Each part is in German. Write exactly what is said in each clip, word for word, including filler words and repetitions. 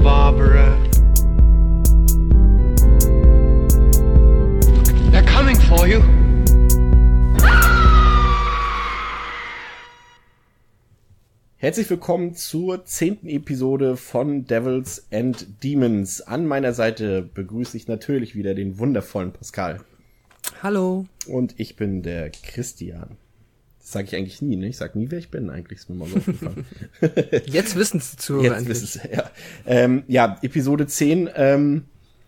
Barbara. They're coming for you. Herzlich willkommen zur zehnten Episode von Devils and Demons. An meiner Seite begrüße ich natürlich wieder den wundervollen Pascal. Hallo. Und ich bin der Christian. Das sage ich eigentlich nie, ne? Ich sag nie, wer ich bin eigentlich. Ist mir mal so aufgefallen. Jetzt wissen es die Zuhörer Jetzt wissen es, ja. Ähm, ja, Episode zehn ähm,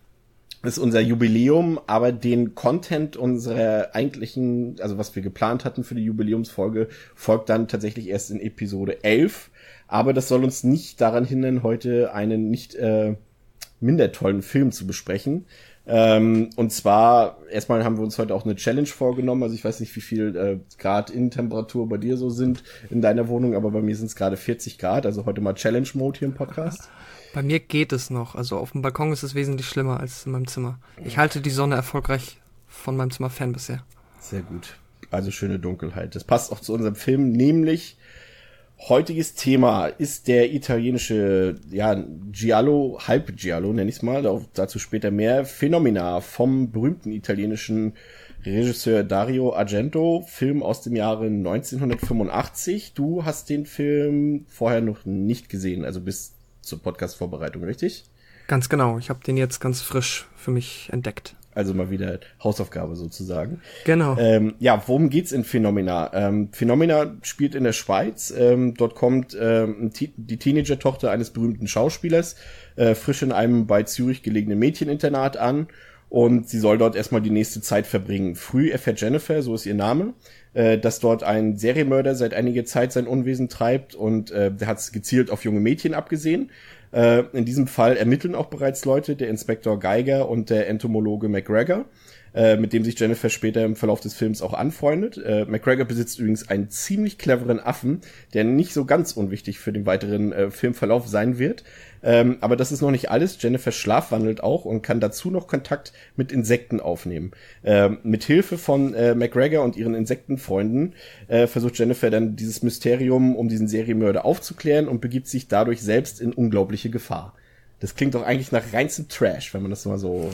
ist unser Jubiläum, aber den Content unserer eigentlichen, also was wir geplant hatten für die Jubiläumsfolge, folgt dann tatsächlich erst in Episode elf. Aber das soll uns nicht daran hindern, heute einen nicht äh, minder tollen Film zu besprechen. Ähm, und zwar, erstmal haben wir uns heute auch eine Challenge vorgenommen. Also ich weiß nicht, wie viel äh, Grad Innentemperatur bei dir so sind in deiner Wohnung, aber bei mir sind es gerade vierzig Grad. Also heute mal Challenge-Mode hier im Podcast. Bei mir geht es noch. Also auf dem Balkon ist es wesentlich schlimmer als in meinem Zimmer. Ich halte die Sonne erfolgreich von meinem Zimmer fern bisher. Sehr gut. Also schöne Dunkelheit. Das passt auch zu unserem Film, nämlich heutiges Thema ist der italienische, ja, Giallo, Halb-Giallo nenne ich es mal, dazu später mehr, Phenomena vom berühmten italienischen Regisseur Dario Argento, Film aus dem Jahre neunzehnhundertfünfundachtzig. Du hast den Film vorher noch nicht gesehen, also bis zur Podcast-Vorbereitung, richtig? Ganz genau, ich habe den jetzt ganz frisch für mich entdeckt. Also mal wieder Hausaufgabe sozusagen. Genau. Ähm, ja, worum geht's in Phenomena? Ähm, Phenomena spielt in der Schweiz. Ähm, dort kommt ähm, die Teenager-Tochter eines berühmten Schauspielers äh, frisch in einem bei Zürich gelegenen Mädcheninternat an und sie soll dort erstmal die nächste Zeit verbringen. Früh erfährt Jennifer, so ist ihr Name, äh, dass dort ein Serienmörder seit einiger Zeit sein Unwesen treibt und äh, der hat es gezielt auf junge Mädchen abgesehen. Äh, in diesem Fall ermitteln auch bereits Leute, der Inspektor Geiger und der Entomologe McGregor, äh, mit dem sich Jennifer später im Verlauf des Films auch anfreundet. Äh, McGregor besitzt übrigens einen ziemlich cleveren Affen, der nicht so ganz unwichtig für den weiteren äh, Filmverlauf sein wird. Ähm, aber das ist noch nicht alles. Jennifer schlafwandelt auch und kann dazu noch Kontakt mit Insekten aufnehmen. Ähm, mit Hilfe von äh, McGregor und ihren Insektenfreunden äh, versucht Jennifer dann dieses Mysterium um diesen Serienmörder aufzuklären und begibt sich dadurch selbst in unglaubliche Gefahr. Das klingt doch eigentlich nach reinstem Trash, wenn man das mal so...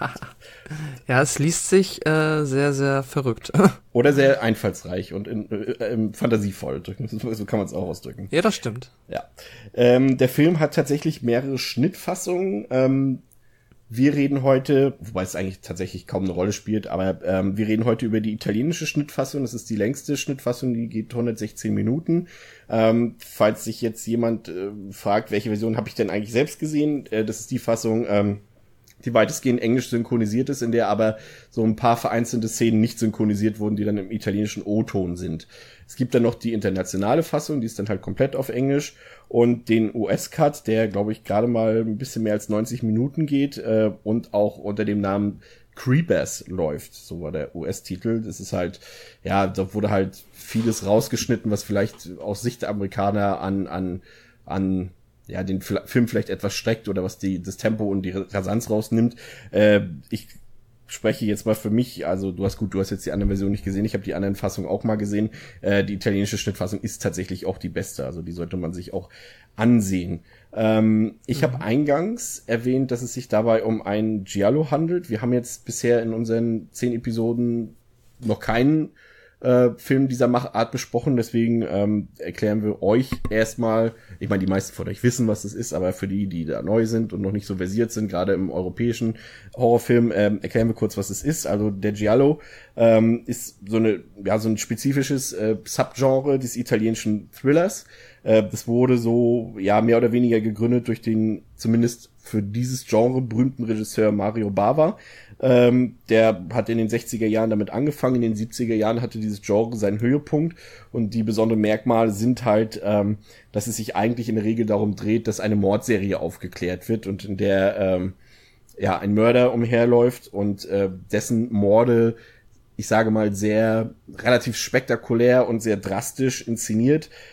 Ja, es liest sich äh, sehr, sehr verrückt. Oder sehr einfallsreich und in, äh, fantasievoll. So kann man es auch ausdrücken. Ja, das stimmt. Ja. Ähm, der Film hat tatsächlich mehrere Schnittfassungen. Ähm, wir reden heute, wobei es eigentlich tatsächlich kaum eine Rolle spielt, aber ähm, wir reden heute über die italienische Schnittfassung. Das ist die längste Schnittfassung, die geht hundertsechzehn Minuten. Ähm, falls sich jetzt jemand äh, fragt, welche Version habe ich denn eigentlich selbst gesehen, äh, das ist die Fassung, ähm, die weitestgehend englisch synchronisiert ist, in der aber so ein paar vereinzelte Szenen nicht synchronisiert wurden, die dann im italienischen O-Ton sind. Es gibt dann noch die internationale Fassung, die ist dann halt komplett auf Englisch und den U S-Cut, der, glaube ich, gerade mal ein bisschen mehr als neunzig Minuten geht äh, und auch unter dem Namen Creepers läuft, so war der U S-Titel. Das ist halt, ja, da wurde halt vieles rausgeschnitten, was vielleicht aus Sicht der Amerikaner an, an, an, ja, den Film vielleicht etwas streckt oder was die, das Tempo und die Rasanz rausnimmt. Äh, ich spreche jetzt mal für mich, also du hast gut, du hast jetzt die andere Version nicht gesehen, ich habe die anderen Fassungen auch mal gesehen. Äh, die italienische Schnittfassung ist tatsächlich auch die beste, also die sollte man sich auch ansehen. Ähm, ich mhm. habe eingangs erwähnt, dass es sich dabei um ein Giallo handelt. Wir haben jetzt bisher in unseren zehn Episoden noch keinen äh, Film dieser Machart besprochen, deswegen ähm, erklären wir euch erstmal, ich meine, die meisten von euch wissen, was das ist, aber für die, die da neu sind und noch nicht so versiert sind, gerade im europäischen Horrorfilm, ähm, erklären wir kurz, was es ist. Also der Giallo ähm, ist so eine, ja, so ein spezifisches äh, Subgenre des italienischen Thrillers. Äh, das wurde so, ja, mehr oder weniger gegründet durch den, zumindest für dieses Genre berühmten Regisseur Mario Bava. Ähm, der hat in den sechziger Jahren damit angefangen, in den siebziger Jahren hatte dieses Genre seinen Höhepunkt und die besonderen Merkmale sind halt, ähm, dass es sich eigentlich in der Regel darum dreht, dass eine Mordserie aufgeklärt wird und in der ähm, ja ein Mörder umherläuft und äh, dessen Morde, ich sage mal, sehr relativ spektakulär und sehr drastisch inszeniert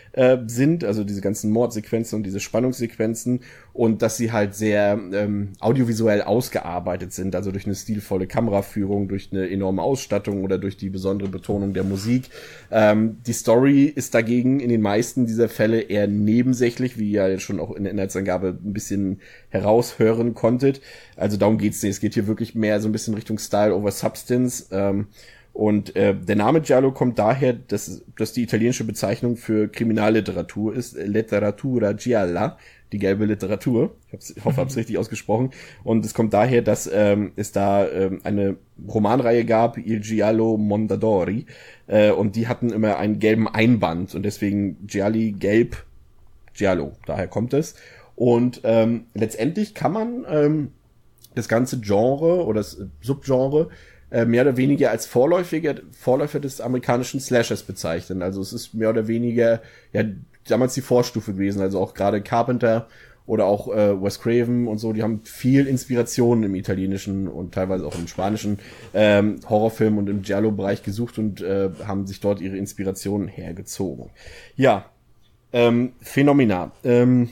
äh, sind, also diese ganzen Mordsequenzen und diese Spannungssequenzen, und dass sie halt sehr ähm, audiovisuell ausgearbeitet sind, also durch eine stilvolle Kameraführung, durch eine enorme Ausstattung oder durch die besondere Betonung der Musik. Ähm, die Story ist dagegen in den meisten dieser Fälle eher nebensächlich, wie ihr ja schon auch in der Inhaltsangabe ein bisschen heraushören konntet. Also darum geht's nicht. Es geht hier wirklich mehr so ein bisschen Richtung Style over Substance. Ähm, und äh, der Name Giallo kommt daher, dass, dass die italienische Bezeichnung für Kriminalliteratur ist, Letteratura Gialla, die gelbe Literatur. Ich, hab's, ich hoffe, ich habe es richtig ausgesprochen. Und es kommt daher, dass ähm, es da ähm, eine Romanreihe gab, Il Giallo Mondadori, äh, und die hatten immer einen gelben Einband und deswegen Gialli gelb Giallo. Daher kommt es. Und ähm, letztendlich kann man ähm, das ganze Genre oder das Subgenre äh, mehr oder weniger als Vorläufiger, Vorläufer des amerikanischen Slashers bezeichnen. Also es ist mehr oder weniger ja damals die Vorstufe gewesen. Also auch gerade Carpenter oder auch äh, Wes Craven und so, die haben viel Inspiration im italienischen und teilweise auch im spanischen ähm, Horrorfilm und im Giallo-Bereich gesucht und äh, haben sich dort ihre Inspirationen hergezogen. Ja, ähm, phänomenal. Ähm,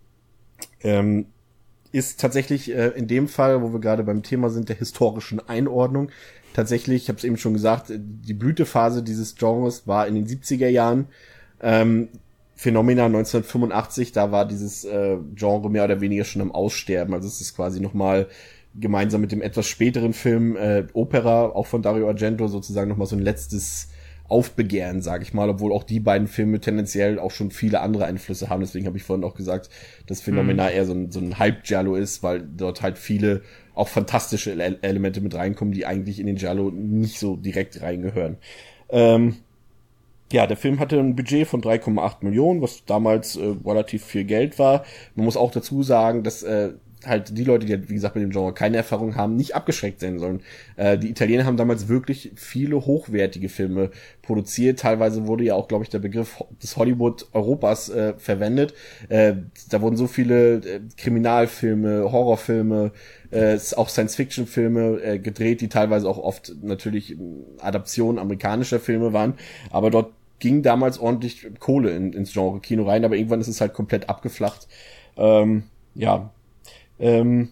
ähm, ist tatsächlich äh, in dem Fall, wo wir gerade beim Thema sind, der historischen Einordnung, tatsächlich, ich habe es eben schon gesagt, die Blütephase dieses Genres war in den siebziger Jahren. Ähm, Phänomena neunzehnhundertfünfundachtzig, da war dieses äh, Genre mehr oder weniger schon am Aussterben. Also es ist quasi nochmal gemeinsam mit dem etwas späteren Film äh, Opera, auch von Dario Argento, sozusagen nochmal so ein letztes Aufbegehren, sage ich mal, obwohl auch die beiden Filme tendenziell auch schon viele andere Einflüsse haben. Deswegen habe ich vorhin auch gesagt, dass Phänomena mhm. eher so ein, so ein Hype-Giallo ist, weil dort halt viele auch fantastische Ele- Elemente mit reinkommen, die eigentlich in den Giallo nicht so direkt reingehören. Ähm, ja, der Film hatte ein Budget von drei Komma acht Millionen, was damals äh, relativ viel Geld war. Man muss auch dazu sagen, dass äh, halt die Leute, die halt, wie gesagt, mit dem Genre keine Erfahrung haben, nicht abgeschreckt sein sollen. Äh, die Italiener haben damals wirklich viele hochwertige Filme produziert. Teilweise wurde ja auch, glaube ich, der Begriff des Hollywood Europas äh, verwendet. Äh, da wurden so viele äh, Kriminalfilme, Horrorfilme, äh, auch Science-Fiction-Filme äh, gedreht, die teilweise auch oft natürlich Adaptionen amerikanischer Filme waren. Aber dort ging damals ordentlich Kohle in, ins Genre Kino rein, aber irgendwann ist es halt komplett abgeflacht. Ähm, ja, Ähm,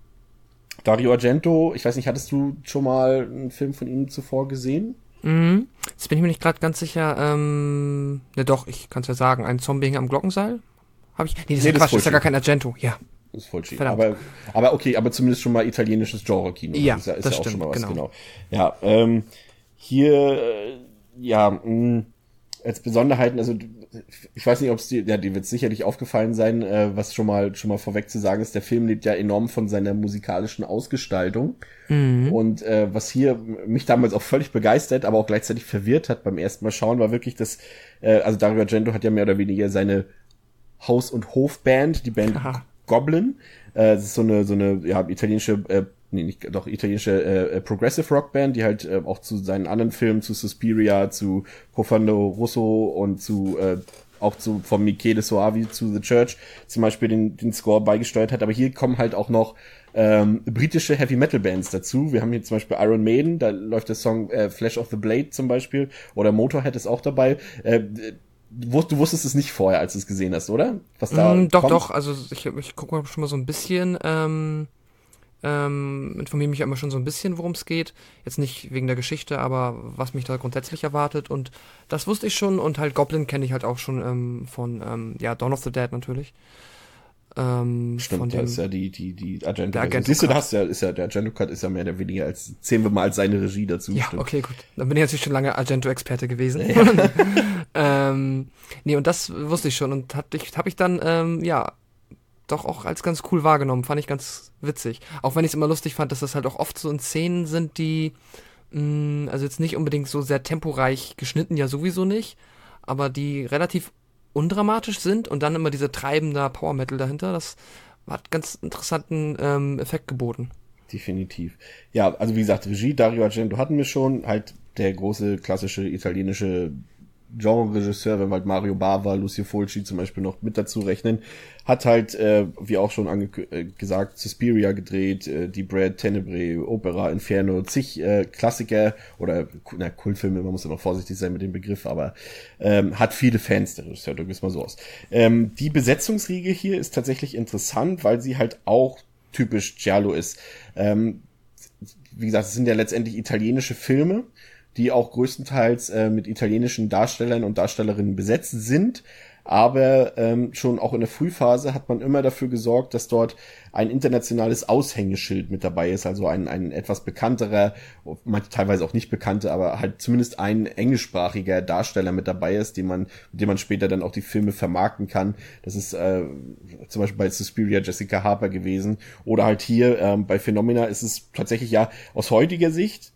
Dario Argento, ich weiß nicht, hattest du schon mal einen Film von ihm zuvor gesehen? Mhm. Jetzt bin ich mir nicht gerade ganz sicher. Ähm, ne, doch, ich kann es ja sagen. Ein Zombie hing am Glockenseil? Habe ich? Nee, das ist nee, ja Quatsch, das ist ja gar kein Argento. Ja. Das ist voll schief. Aber, aber okay, aber zumindest schon mal italienisches Genre-Kino. Ja, das ist ja, ist das ja auch stimmt, schon mal was, genau. genau. Ja, ähm, hier, äh, ja, mh, als Besonderheiten, also ich weiß nicht, ob es dir, ja, dir wird sicherlich aufgefallen sein, äh, was schon mal schon mal vorweg zu sagen ist, der Film lebt ja enorm von seiner musikalischen Ausgestaltung. Mhm. Und äh, was hier mich damals auch völlig begeistert, aber auch gleichzeitig verwirrt hat beim ersten Mal schauen, war wirklich das, äh, also Dario Argento hat ja mehr oder weniger seine Haus- und Hofband, die Band Aha. Goblin. Äh, das ist so eine so eine ja italienische äh, nee, nicht, doch italienische äh, Progressive Rock Band, die halt äh, auch zu seinen anderen Filmen, zu Suspiria, zu Profondo Rosso und zu äh, auch zu vom Michele Soavi zu The Church zum Beispiel den den Score beigesteuert hat. Aber hier kommen halt auch noch ähm, britische Heavy Metal Bands dazu. Wir haben hier zum Beispiel Iron Maiden, da läuft der Song äh, Flash of the Blade zum Beispiel, oder Motorhead ist auch dabei. Äh, Du wusstest es nicht vorher, als du es gesehen hast, oder? Was da mm, doch, kommt? doch. Also ich, ich gucke mal schon mal so ein bisschen, ähm, ähm, informiere mich immer schon so ein bisschen, worum es geht. Jetzt nicht wegen der Geschichte, aber was mich da grundsätzlich erwartet. Und das wusste ich schon. Und halt Goblin kenne ich halt auch schon ähm, von, ähm, ja, Dawn of the Dead natürlich. Ähm, Stimmt, von da dem, ist ja die, die, die Argento. Der Argento Siehst du, da hast ja, ist ja, der Argento-Cut ist ja mehr oder weniger als, zählen wir mal als seine Regie dazu. Ja, stimmt. Okay, gut. Dann bin ich natürlich schon lange Argento-Experte gewesen. Ja. ähm, nee, und das wusste ich schon und hab ich, hab ich dann, ähm, ja, doch auch als ganz cool wahrgenommen. Fand ich ganz witzig. Auch wenn ich es immer lustig fand, dass das halt auch oft so in Szenen sind, die, mh, also jetzt nicht unbedingt so sehr temporeich geschnitten, ja sowieso nicht, aber die relativ undramatisch sind und dann immer diese treibende Power Metal dahinter. Das hat ganz interessanten ähm, Effekt geboten. Definitiv. Ja, also wie gesagt, Regie, Dario Argento hatten wir schon, halt der große klassische italienische Genre-Regisseur, wenn wir halt Mario Bava, Lucio Fulci zum Beispiel noch mit dazu rechnen, hat halt, äh, wie auch schon ange- äh, gesagt, Suspiria gedreht, äh, Die Bread, Tenebrae, Opera, Inferno, zig äh, Klassiker oder na, Kultfilme, man muss immer vorsichtig sein mit dem Begriff, aber ähm, hat viele Fans, der Regisseur, drücken wir es mal so aus. Ähm, die Besetzungsriege hier ist tatsächlich interessant, weil sie halt auch typisch Giallo ist. Ähm, wie gesagt, es sind ja letztendlich italienische Filme, die auch größtenteils äh, mit italienischen Darstellern und Darstellerinnen besetzt sind. Aber ähm, schon auch in der Frühphase hat man immer dafür gesorgt, dass dort ein internationales Aushängeschild mit dabei ist, also ein, ein etwas bekannterer, manche teilweise auch nicht bekannte, aber halt zumindest ein englischsprachiger Darsteller mit dabei ist, den man, mit dem man später dann auch die Filme vermarkten kann. Das ist äh, zum Beispiel bei Suspiria Jessica Harper gewesen. Oder halt hier ähm, bei Phenomena ist es tatsächlich ja aus heutiger Sicht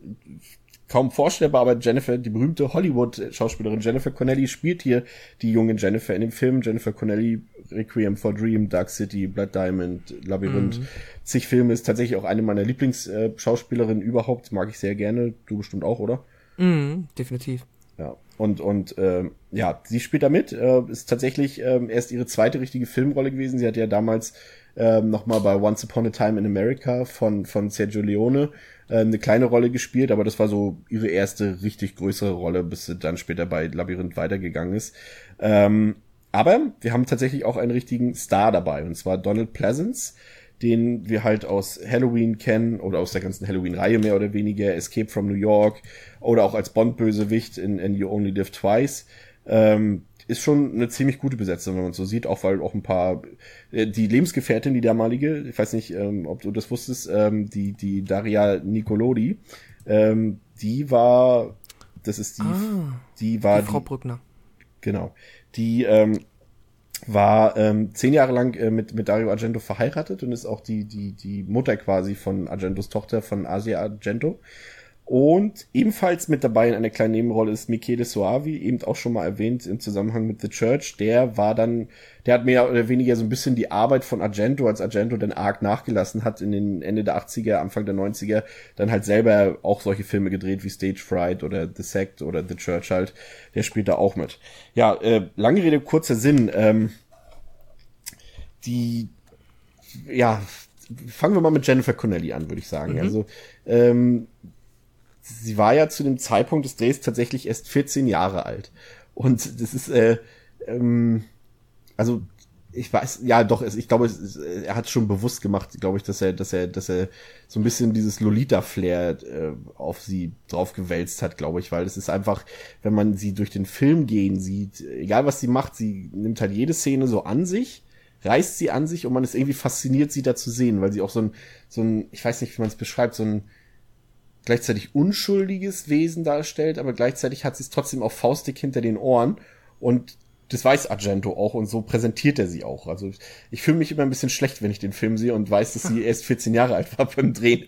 kaum vorstellbar, aber Jennifer, die berühmte Hollywood-Schauspielerin Jennifer Connelly spielt hier die junge Jennifer in dem Film. Jennifer Connelly, Requiem for a Dream, Dark City, Blood Diamond, Labyrinth, mhm. zig Filme, ist tatsächlich auch eine meiner Lieblingsschauspielerinnen überhaupt, mag ich sehr gerne, du bestimmt auch, oder? Mhm, definitiv. Ja, und, und ähm, ja, sie spielt da mit, äh, ist tatsächlich ähm, erst ihre zweite richtige Filmrolle gewesen. Sie hat ja damals ähm, nochmal bei Once Upon a Time in America von, von Sergio Leone eine kleine Rolle gespielt, aber das war so ihre erste richtig größere Rolle, bis sie dann später bei Labyrinth weitergegangen ist. Ähm, aber wir haben tatsächlich auch einen richtigen Star dabei, und zwar Donald Pleasence, den wir halt aus Halloween kennen oder aus der ganzen Halloween-Reihe mehr oder weniger, Escape from New York oder auch als Bond-Bösewicht in, in You Only Live Twice. Ähm, ist schon eine ziemlich gute Besetzung, wenn man es so sieht, auch weil auch ein paar, äh, die Lebensgefährtin, die damalige, ich weiß nicht, ähm, ob du das wusstest, ähm, die, die Daria Nicolodi, ähm, die war, das ist die, ah, die war die Frau die, Brückner. Genau, die, ähm, war ähm, zehn Jahre lang äh, mit mit Dario Argento verheiratet und ist auch die die die Mutter quasi von Argentos Tochter, von Asia Argento. Und ebenfalls mit dabei in einer kleinen Nebenrolle ist Michele Soavi, eben auch schon mal erwähnt im Zusammenhang mit The Church. Der war dann, der hat mehr oder weniger so ein bisschen die Arbeit von Argento, als Argento dann arg nachgelassen hat in den Ende der achtziger, Anfang der neunziger, dann halt selber auch solche Filme gedreht wie Stage Fright oder The Sect oder The Church halt. Der spielt da auch mit. Ja, äh, lange Rede, kurzer Sinn. Ähm, die, ja, fangen wir mal mit Jennifer Connelly an, würde ich sagen. Mhm. Also, ähm, sie war ja zu dem Zeitpunkt des Drehs tatsächlich erst vierzehn Jahre alt. Und das ist, äh, ähm, also ich weiß, ja doch, ich glaube, es, er hat schon bewusst gemacht, glaube ich, dass er, dass er, dass er so ein bisschen dieses Lolita-Flair äh, auf sie drauf gewälzt hat, glaube ich, weil es ist einfach, wenn man sie durch den Film gehen sieht, egal was sie macht, sie nimmt halt jede Szene so an sich, reißt sie an sich und man ist irgendwie fasziniert, sie da zu sehen, weil sie auch so ein, so ein, ich weiß nicht, wie man es beschreibt, so ein gleichzeitig unschuldiges Wesen darstellt, aber gleichzeitig hat sie es trotzdem auch faustdick hinter den Ohren und das weiß Argento auch und so präsentiert er sie auch. Also ich fühle mich immer ein bisschen schlecht, wenn ich den Film sehe und weiß, dass sie erst vierzehn Jahre alt war beim Drehen.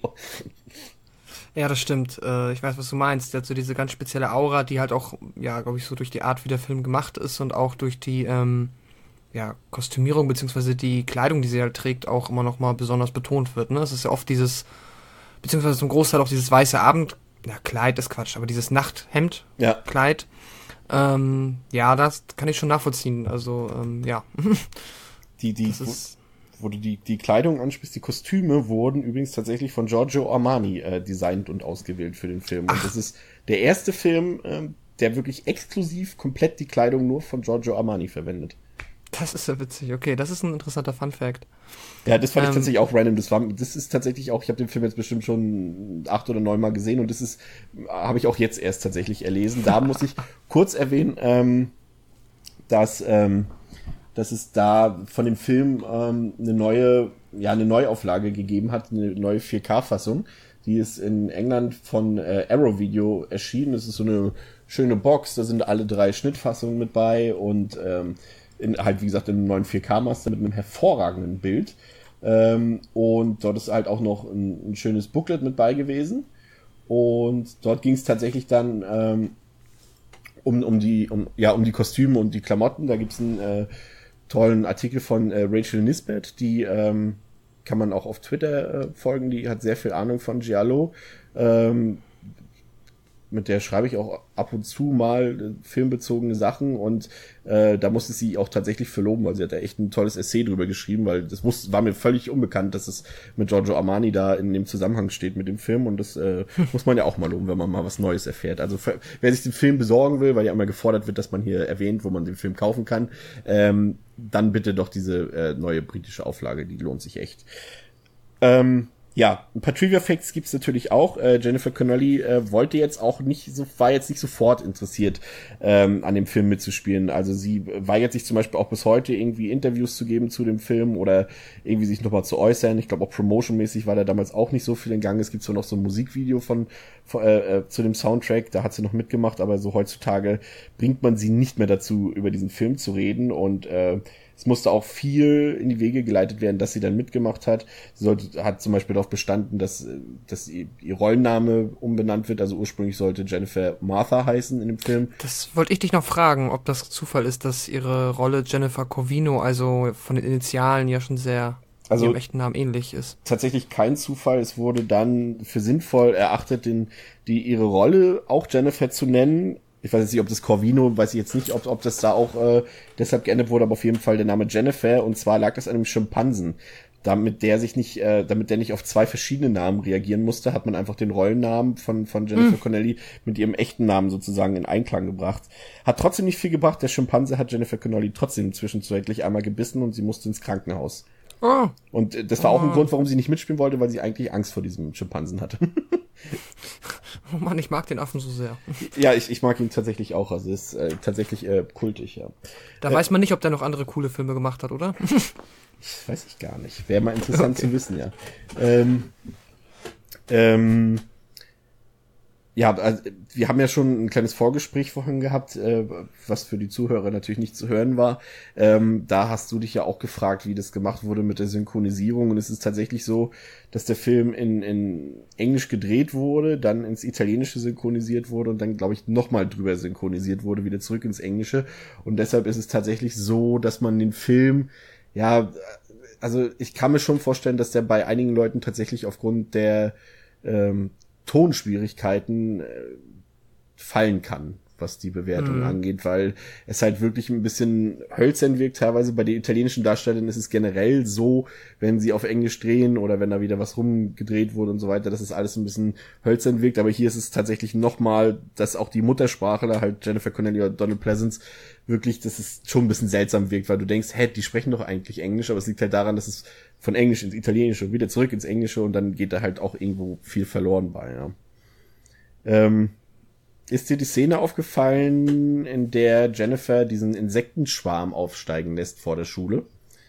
Ja, das stimmt. Äh, ich weiß, was du meinst. Der hat so diese ganz spezielle Aura, die halt auch, ja, glaube ich, so durch die Art, wie der Film gemacht ist und auch durch die ähm, ja, Kostümierung beziehungsweise die Kleidung, die sie halt trägt, auch immer noch mal besonders betont wird. Ne? Es ist ja oft dieses beziehungsweise zum Großteil auch dieses weiße Abend, ja, Kleid ist Quatsch, aber dieses Nachthemd, ja. Kleid, ähm, ja, das kann ich schon nachvollziehen, also, ähm, ja. Die, die, das ist, wo, wo du die, die Kleidung ansprichst, die Kostüme wurden übrigens tatsächlich von Giorgio Armani äh, designt und ausgewählt für den Film. Und Ach. das ist der erste Film, ähm, der wirklich exklusiv komplett die Kleidung nur von Giorgio Armani verwendet. Das ist ja witzig, okay, das ist ein interessanter Fun-Fact. Ja, das fand ähm, ich tatsächlich auch random. Das war, das ist tatsächlich auch, ich habe den Film jetzt bestimmt schon acht oder neun Mal gesehen und das ist, habe ich auch jetzt erst tatsächlich erlesen. Da muss ich kurz erwähnen, ähm, dass, ähm, dass es da von dem Film ähm, eine neue, ja, eine Neuauflage gegeben hat, eine neue vier K-Fassung. Die ist in England von äh, Arrow Video erschienen. Das ist so eine schöne Box, da sind alle drei Schnittfassungen mit bei und ähm, in, halt, wie gesagt, in einem neuen vier K-Master mit einem hervorragenden Bild. Ähm, und dort ist halt auch noch ein, ein schönes Booklet mit bei gewesen. Und dort ging es tatsächlich dann ähm, um, um, die, um, ja, um die Kostüme und die Klamotten. Da gibt es einen äh, tollen Artikel von äh, Rachel Nisbet, die ähm, kann man auch auf Twitter äh, folgen. Die hat sehr viel Ahnung von Giallo. Ähm, mit der schreibe ich auch ab und zu mal äh, filmbezogene Sachen und äh, da musste ich sie auch tatsächlich für loben, weil sie hat da echt ein tolles Essay drüber geschrieben, weil das wusste, war mir völlig unbekannt, dass es mit Giorgio Armani da in dem Zusammenhang steht mit dem Film und das äh, muss man ja auch mal loben, wenn man mal was Neues erfährt. Also für, wer sich den Film besorgen will, weil ja immer gefordert wird, dass man hier erwähnt, wo man den Film kaufen kann, ähm, dann bitte doch diese äh, neue britische Auflage, die lohnt sich echt. Ähm, ja, ein paar Trivia-Facts gibt's natürlich auch. Äh, Jennifer Connelly äh, wollte jetzt auch nicht so, war jetzt nicht sofort interessiert, ähm, an dem Film mitzuspielen. Also sie weigert sich zum Beispiel auch bis heute irgendwie Interviews zu geben zu dem Film oder irgendwie sich nochmal zu äußern. Ich glaube auch promotionmäßig war da damals auch nicht so viel in Gang. Es gibt so noch so ein Musikvideo von, von äh, zu dem Soundtrack, da hat sie noch mitgemacht, aber so heutzutage bringt man sie nicht mehr dazu, über diesen Film zu reden und äh, es musste auch viel in die Wege geleitet werden, dass sie dann mitgemacht hat. Sie sollte, hat zum Beispiel darauf bestanden, dass, dass ihr, ihr Rollenname umbenannt wird. Also ursprünglich sollte Jennifer Martha heißen in dem Film. Das wollte ich dich noch fragen, ob das Zufall ist, dass ihre Rolle Jennifer Corvino, also von den Initialen ja schon sehr also ihrem echten Namen ähnlich ist. Tatsächlich kein Zufall. Es wurde dann für sinnvoll erachtet, den, die ihre Rolle auch Jennifer zu nennen. Ich weiß jetzt nicht, ob das Corvino, weiß ich jetzt nicht, ob, ob das da auch äh, deshalb geändert wurde, aber auf jeden Fall der Name Jennifer. Und zwar lag das an einem Schimpansen. Damit der sich nicht, äh, damit der nicht auf zwei verschiedene Namen reagieren musste, hat man einfach den Rollennamen von von Jennifer mm. Connelly mit ihrem echten Namen sozusagen in Einklang gebracht. Hat trotzdem nicht viel gebracht. Der Schimpanse hat Jennifer Connelly trotzdem zwischenzeitlich einmal gebissen und sie musste ins Krankenhaus. Oh. Und äh, das war oh. auch ein Grund, warum sie nicht mitspielen wollte, weil sie eigentlich Angst vor diesem Schimpansen hatte. Oh Mann, ich mag den Affen so sehr. Ja, ich, ich mag ihn tatsächlich auch. Also ist äh, tatsächlich äh, kultig, ja. Da äh, weiß man nicht, ob der noch andere coole Filme gemacht hat, oder? Ich weiß ich gar nicht. Wäre mal interessant okay. zu wissen, ja. Ähm, ähm, ja, also, wir haben ja schon ein kleines Vorgespräch vorhin gehabt, äh, was für die Zuhörer natürlich nicht zu hören war. Ähm, da hast du dich ja auch gefragt, wie das gemacht wurde mit der Synchronisierung. Und es ist tatsächlich so, dass der Film in, in Englisch gedreht wurde, dann ins Italienische synchronisiert wurde und dann, glaube ich, nochmal drüber synchronisiert wurde, wieder zurück ins Englische. Und deshalb ist es tatsächlich so, dass man den Film, ja, also ich kann mir schon vorstellen, dass der bei einigen Leuten tatsächlich aufgrund der ähm, Tonschwierigkeiten äh, fallen kann, was die Bewertung mhm. angeht, weil es halt wirklich ein bisschen hölzern wirkt. Teilweise bei den italienischen Darstellern ist es generell so, wenn sie auf Englisch drehen oder wenn da wieder was rumgedreht wurde und so weiter, dass es alles ein bisschen hölzern wirkt. Aber hier ist es tatsächlich nochmal, dass auch die Muttersprachler, halt Jennifer Connelly oder Donald Pleasence, wirklich, dass es schon ein bisschen seltsam wirkt, weil du denkst, hä, die sprechen doch eigentlich Englisch, aber es liegt halt daran, dass es von Englisch ins Italienische und wieder zurück ins Englische und dann geht da halt auch irgendwo viel verloren bei, ja. Ähm, ist dir die Szene aufgefallen, in der Jennifer diesen Insektenschwarm aufsteigen lässt vor der Schule?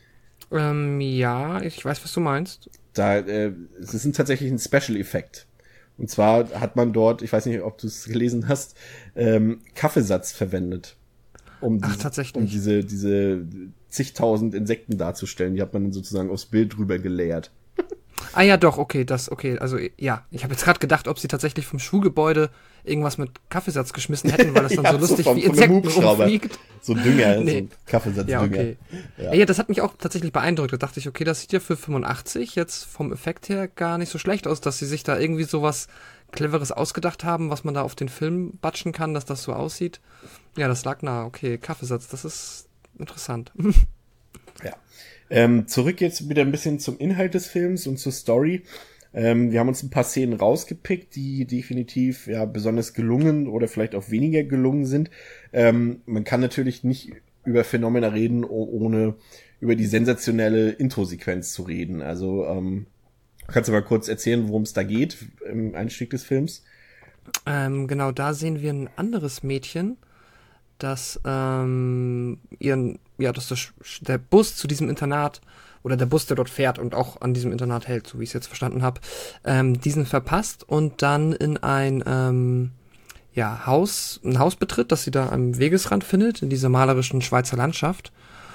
Ähm, ja, ich weiß, was du meinst. Da, äh, es ist ein, tatsächlich ein Special-Effekt. Und zwar hat man dort, ich weiß nicht, ob du es gelesen hast, ähm, Kaffeesatz verwendet. Um, Ach, diese, tatsächlich. um diese, diese zigtausend Insekten darzustellen. Die hat man dann sozusagen aufs Bild drüber gelayert. Ah ja, doch, okay, das, okay, also ja, ich habe jetzt gerade gedacht, ob sie tatsächlich vom Schulgebäude irgendwas mit Kaffeesatz geschmissen hätten, weil das dann ja, so lustig so vom, wie Insekten rumfliegt. So Dünger, nee. So ein Kaffeesatzdünger. Ja, okay. Ja. ja, das hat mich auch tatsächlich beeindruckt. Da dachte ich, okay, das sieht ja für fünfundachtzig jetzt vom Effekt her gar nicht so schlecht aus, dass sie sich da irgendwie sowas Cleveres ausgedacht haben, was man da auf den Film batschen kann, dass das so aussieht. Ja, das lag nah. Okay, Kaffeesatz, das ist interessant. Ja. Ähm, zurück jetzt wieder ein bisschen zum Inhalt des Films und zur Story. Ähm, wir haben uns ein paar Szenen rausgepickt, die definitiv ja besonders gelungen oder vielleicht auch weniger gelungen sind. Ähm, man kann natürlich nicht über Phänomena reden, ohne über die sensationelle Intro-Sequenz zu reden. Also ähm, kannst du mal kurz erzählen, worum es da geht im Einstieg des Films? Ähm, genau, da sehen wir ein anderes Mädchen, dass ähm, ihren, ja, dass das, der Bus zu diesem Internat oder der Bus, der dort fährt und auch an diesem Internat hält, so wie ich es jetzt verstanden habe, ähm, diesen verpasst und dann in ein ähm, ja, Haus, ein Haus betritt, das sie da am Wegesrand findet, in dieser malerischen Schweizer Landschaft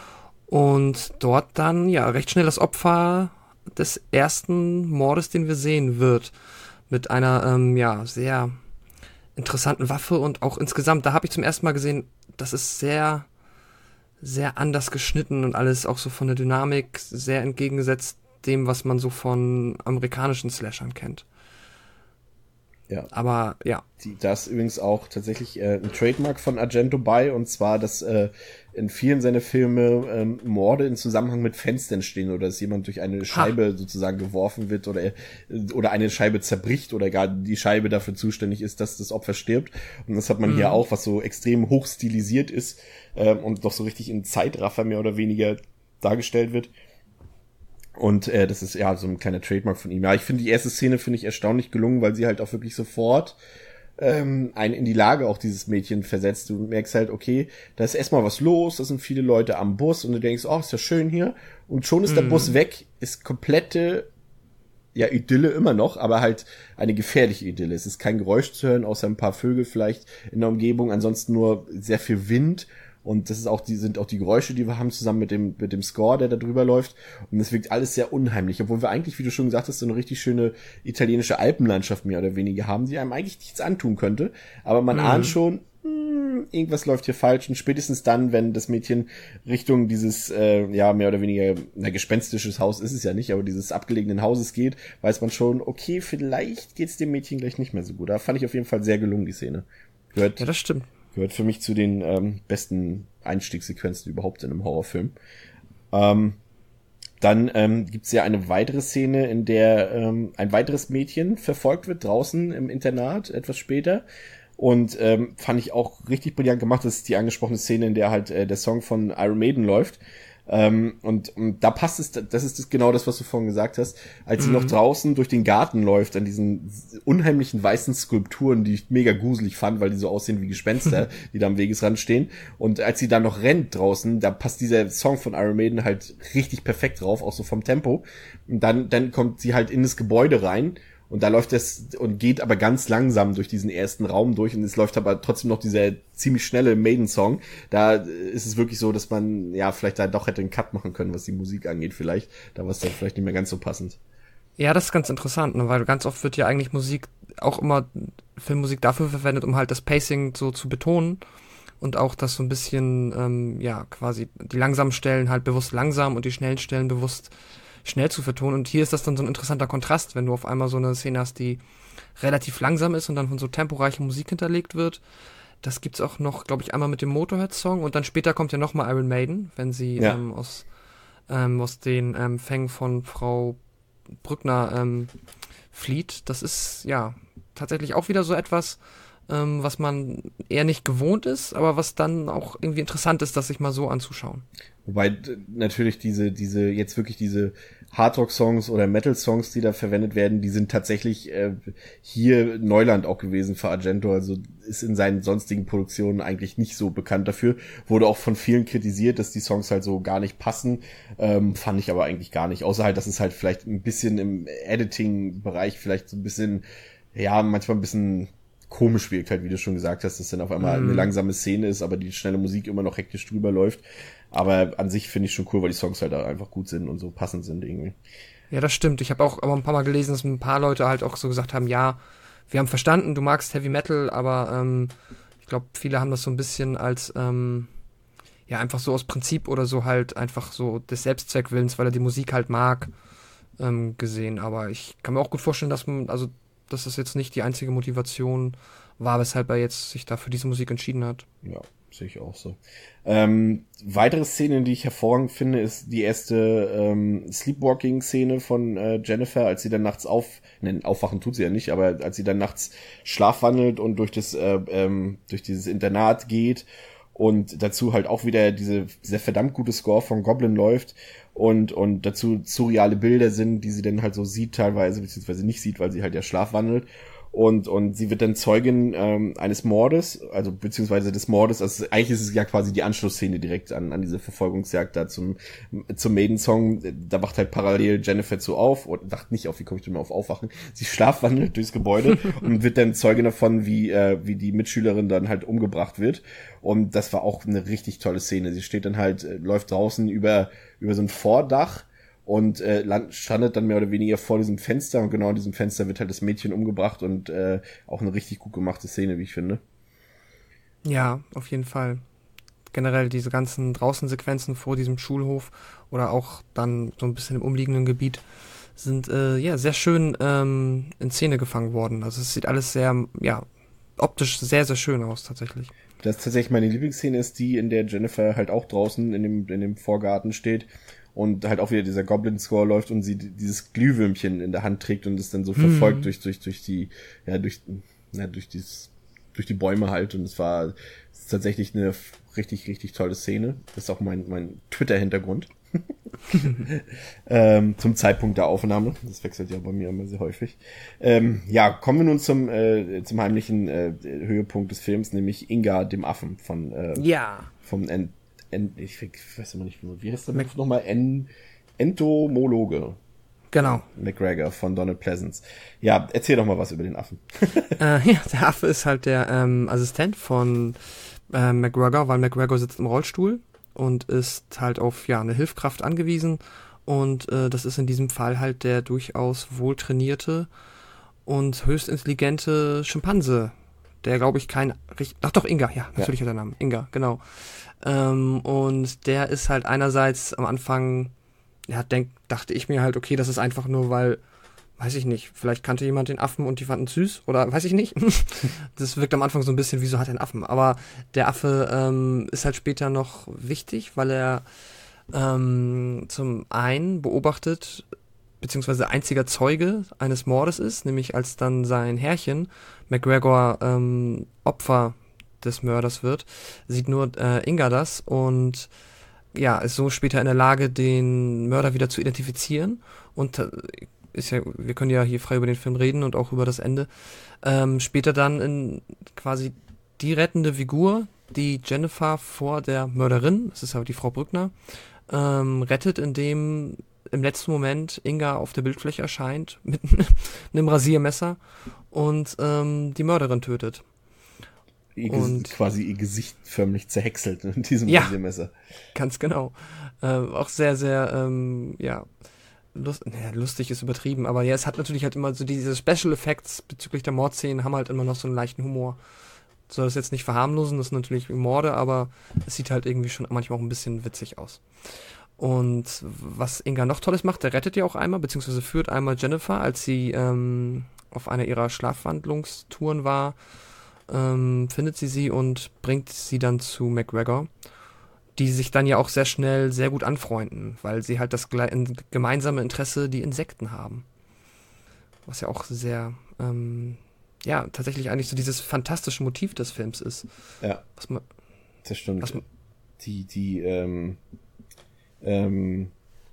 und dort dann ja recht schnell das Opfer des ersten Mordes, den wir sehen wird, mit einer ähm, ja sehr interessanten Waffe und auch insgesamt, da habe ich zum ersten Mal gesehen, das ist sehr, sehr anders geschnitten und alles auch so von der Dynamik sehr entgegengesetzt dem, was man so von amerikanischen Slashern kennt. Ja. Aber ja. Die, da ist übrigens auch tatsächlich äh, ein Trademark von Argento bei, und zwar, dass äh, in vielen seiner Filme ähm, Morde in Zusammenhang mit Fenstern stehen oder dass jemand durch eine Scheibe ha. sozusagen geworfen wird oder oder eine Scheibe zerbricht oder gar die Scheibe dafür zuständig ist, dass das Opfer stirbt. Und das hat man mhm. hier auch, was so extrem hoch stilisiert ist ähm, und doch so richtig in Zeitraffer mehr oder weniger dargestellt wird. Und äh, das ist ja so ein kleiner Trademark von ihm. Ja, ich finde die erste Szene finde ich erstaunlich gelungen, weil sie halt auch wirklich sofort ähm, einen in die Lage auch dieses Mädchen versetzt. Du merkst halt, okay, da ist erstmal was los, da sind viele Leute am Bus und du denkst, oh, ist ja schön hier. Und schon ist mhm. der Bus weg, ist komplette, ja, Idylle immer noch, aber halt eine gefährliche Idylle. Es ist kein Geräusch zu hören, außer ein paar Vögel vielleicht in der Umgebung, ansonsten nur sehr viel Wind. Und das ist auch die, sind auch die Geräusche, die wir haben, zusammen mit dem, mit dem Score, der da drüber läuft. Und es wirkt alles sehr unheimlich. Obwohl wir eigentlich, wie du schon gesagt hast, so eine richtig schöne italienische Alpenlandschaft mehr oder weniger haben, die einem eigentlich nichts antun könnte. Aber man mhm. ahnt schon, mh, irgendwas läuft hier falsch. Und spätestens dann, wenn das Mädchen Richtung dieses, äh, ja, mehr oder weniger, na, gespenstisches Haus ist es ja nicht, aber dieses abgelegenen Hauses geht, weiß man schon, okay, vielleicht geht's dem Mädchen gleich nicht mehr so gut. Da fand ich auf jeden Fall sehr gelungen, die Szene. Gehört, ja, das stimmt. Gehört für mich zu den ähm, besten Einstiegssequenzen überhaupt in einem Horrorfilm. Ähm, dann ähm, gibt es ja eine weitere Szene, in der ähm, ein weiteres Mädchen verfolgt wird draußen im Internat, etwas später. Und ähm, fand ich auch richtig brillant gemacht. Das ist die angesprochene Szene, in der halt äh, der Song von Iron Maiden läuft. Ähm, und, und da passt es, das ist das, genau das, was du vorhin gesagt hast, als sie mhm. noch draußen durch den Garten läuft, an diesen unheimlichen weißen Skulpturen, die ich mega gruselig fand, weil die so aussehen wie Gespenster, die da am Wegesrand stehen. Und als sie dann noch rennt draußen, da passt dieser Song von Iron Maiden halt richtig perfekt drauf, auch so vom Tempo. Und dann, dann kommt sie halt in das Gebäude rein. Und da läuft das und geht aber ganz langsam durch diesen ersten Raum durch und es läuft aber trotzdem noch dieser ziemlich schnelle Maiden-Song. Da ist es wirklich so, dass man ja vielleicht da doch hätte einen Cut machen können, was die Musik angeht vielleicht. Da war es dann vielleicht nicht mehr ganz so passend. Ja, das ist ganz interessant, ne? Weil ganz oft wird ja eigentlich Musik, auch immer Filmmusik dafür verwendet, um halt das Pacing so zu betonen und auch das so ein bisschen, ähm, ja, quasi die langsamen Stellen halt bewusst langsam und die schnellen Stellen bewusst schnell zu vertonen. Und hier ist das dann so ein interessanter Kontrast, wenn du auf einmal so eine Szene hast, die relativ langsam ist und dann von so temporeicher Musik hinterlegt wird. Das gibt's auch noch, glaube ich, einmal mit dem Motorhead-Song und dann später kommt ja nochmal Iron Maiden, wenn sie ja. ähm, aus, ähm, aus den ähm, Fängen von Frau Brückner ähm, flieht. Das ist ja tatsächlich auch wieder so etwas, ähm, was man eher nicht gewohnt ist, aber was dann auch irgendwie interessant ist, das sich mal so anzuschauen. Wobei d- natürlich diese, diese, jetzt wirklich diese Hardrock-Songs oder Metal-Songs, die da verwendet werden, die sind tatsächlich äh, hier Neuland auch gewesen für Argento, also ist in seinen sonstigen Produktionen eigentlich nicht so bekannt dafür, wurde auch von vielen kritisiert, dass die Songs halt so gar nicht passen, ähm, fand ich aber eigentlich gar nicht, außer halt, dass es halt vielleicht ein bisschen im Editing-Bereich vielleicht so ein bisschen, ja, manchmal ein bisschen komisch wirkt halt, wie du schon gesagt hast, dass dann auf einmal mm. eine langsame Szene ist, aber die schnelle Musik immer noch hektisch drüber läuft. Aber an sich finde ich schon cool, weil die Songs halt da einfach gut sind und so passend sind irgendwie. Ja, das stimmt. Ich habe auch aber ein paar Mal gelesen, dass ein paar Leute halt auch so gesagt haben, ja, wir haben verstanden, du magst Heavy Metal, aber ähm, ich glaube, viele haben das so ein bisschen als ähm, ja, einfach so aus Prinzip oder so halt einfach so des Selbstzweckwillens, weil er die Musik halt mag, ähm, gesehen. Aber ich kann mir auch gut vorstellen, dass man, also dass das jetzt nicht die einzige Motivation war, weshalb er jetzt sich da für diese Musik entschieden hat. Ja, sehe ich auch so. Ähm, weitere Szene, die ich hervorragend finde, ist die erste ähm, Sleepwalking-Szene von äh, Jennifer, als sie dann nachts auf, nein, aufwachen tut sie ja nicht, aber als sie dann nachts schlafwandelt und durch das, äh, ähm, durch dieses Internat geht und dazu halt auch wieder diese, dieser verdammt gute Score von Goblin läuft und, und dazu surreale Bilder sind, die sie dann halt so sieht teilweise, beziehungsweise nicht sieht, weil sie halt ja schlafwandelt. Und, und sie wird dann Zeugin ähm, eines Mordes, also beziehungsweise des Mordes, also eigentlich ist es ja quasi die Anschlussszene direkt an, an diese Verfolgungsjagd da zum, zum Maiden-Song. Da wacht halt parallel Jennifer zu auf, oder wacht nicht auf, wie komme ich denn mal auf Aufwachen? Sie schlafwandelt durchs Gebäude und wird dann Zeugin davon, wie, äh, wie die Mitschülerin dann halt umgebracht wird. Und das war auch eine richtig tolle Szene. Sie steht dann halt, äh, läuft draußen über, über so ein Vordach, und äh, land, strandet dann mehr oder weniger vor diesem Fenster und genau in diesem Fenster wird halt das Mädchen umgebracht und äh, auch eine richtig gut gemachte Szene, wie ich finde. Ja, auf jeden Fall. Generell diese ganzen Draußensequenzen vor diesem Schulhof oder auch dann so ein bisschen im umliegenden Gebiet sind äh, ja sehr schön ähm, in Szene gefangen worden. Also es sieht alles sehr, ja, optisch sehr, sehr schön aus tatsächlich. Das ist tatsächlich meine Lieblingsszene ist die, in der Jennifer halt auch draußen in dem, in dem Vorgarten steht und halt auch wieder dieser Goblin-Score läuft und sie dieses Glühwürmchen in der Hand trägt und es dann so verfolgt mhm. durch, durch, durch die, ja, durch, ja, durch dieses, durch die Bäume halt und es war es ist tatsächlich eine richtig, richtig tolle Szene. Das ist auch mein, mein Twitter-Hintergrund. ähm, zum Zeitpunkt der Aufnahme. Das wechselt ja bei mir immer sehr häufig. Ähm, ja, kommen wir nun zum, äh, zum heimlichen äh, Höhepunkt des Films, nämlich Inga, dem Affen von, äh, ja. vom, en, en, ich weiß immer nicht, wie heißt der Mac- nochmal? En, Entomologe. Genau. McGregor von Donald Pleasence. Ja, erzähl doch mal was über den Affen. äh, ja, der Affe ist halt der ähm, Assistent von äh, McGregor, weil McGregor sitzt im Rollstuhl und ist halt auf ja eine Hilfskraft angewiesen und äh, das ist in diesem Fall halt der durchaus wohltrainierte und höchst intelligente Schimpanse, der glaube ich kein richtig, ach doch Inga, ja, natürlich ja. hat er Namen, Inga, genau. Ähm, und der ist halt einerseits am Anfang, ja, denk, dachte ich mir halt, okay, das ist einfach nur, weil, weiß ich nicht, vielleicht kannte jemand den Affen und die fanden süß oder weiß ich nicht. Das wirkt am Anfang so ein bisschen, wieso hat er einen Affen? Aber der Affe ähm, ist halt später noch wichtig, weil er ähm, zum einen beobachtet, beziehungsweise einziger Zeuge eines Mordes ist, nämlich als dann sein Herrchen, McGregor, ähm, Opfer des Mörders wird, sieht nur äh, Inga das und ja, ist so später in der Lage, den Mörder wieder zu identifizieren und äh, ist ja, wir können ja hier frei über den Film reden und auch über das Ende, ähm, später dann in quasi die rettende Figur, die Jennifer vor der Mörderin, das ist aber die Frau Brückner, ähm, rettet, indem im letzten Moment Inga auf der Bildfläche erscheint mit einem Rasiermesser und ähm, die Mörderin tötet. Ihr und quasi ihr Gesicht förmlich zerhäckselt mit diesem ja, Rasiermesser. Ganz genau. Ähm, auch sehr, sehr, ähm, ja, lust, naja, lustig ist übertrieben, aber ja, es hat natürlich halt immer so diese Special Effects bezüglich der Mordszenen haben halt immer noch so einen leichten Humor. Soll das jetzt nicht verharmlosen, das sind natürlich Morde, aber es sieht halt irgendwie schon manchmal auch ein bisschen witzig aus. Und was Inga noch Tolles macht, der rettet ja auch einmal, beziehungsweise führt einmal Jennifer, als sie ähm, auf einer ihrer Schlafwandlungstouren war, ähm, findet sie sie und bringt sie dann zu McGregor, die sich dann ja auch sehr schnell sehr gut anfreunden, weil sie halt das gle- gemeinsame Interesse, die Insekten haben. Was ja auch sehr, ähm, ja, tatsächlich eigentlich so dieses fantastische Motiv des Films ist. Ja, was man, das stimmt. Was man, die, die, ähm, ähm,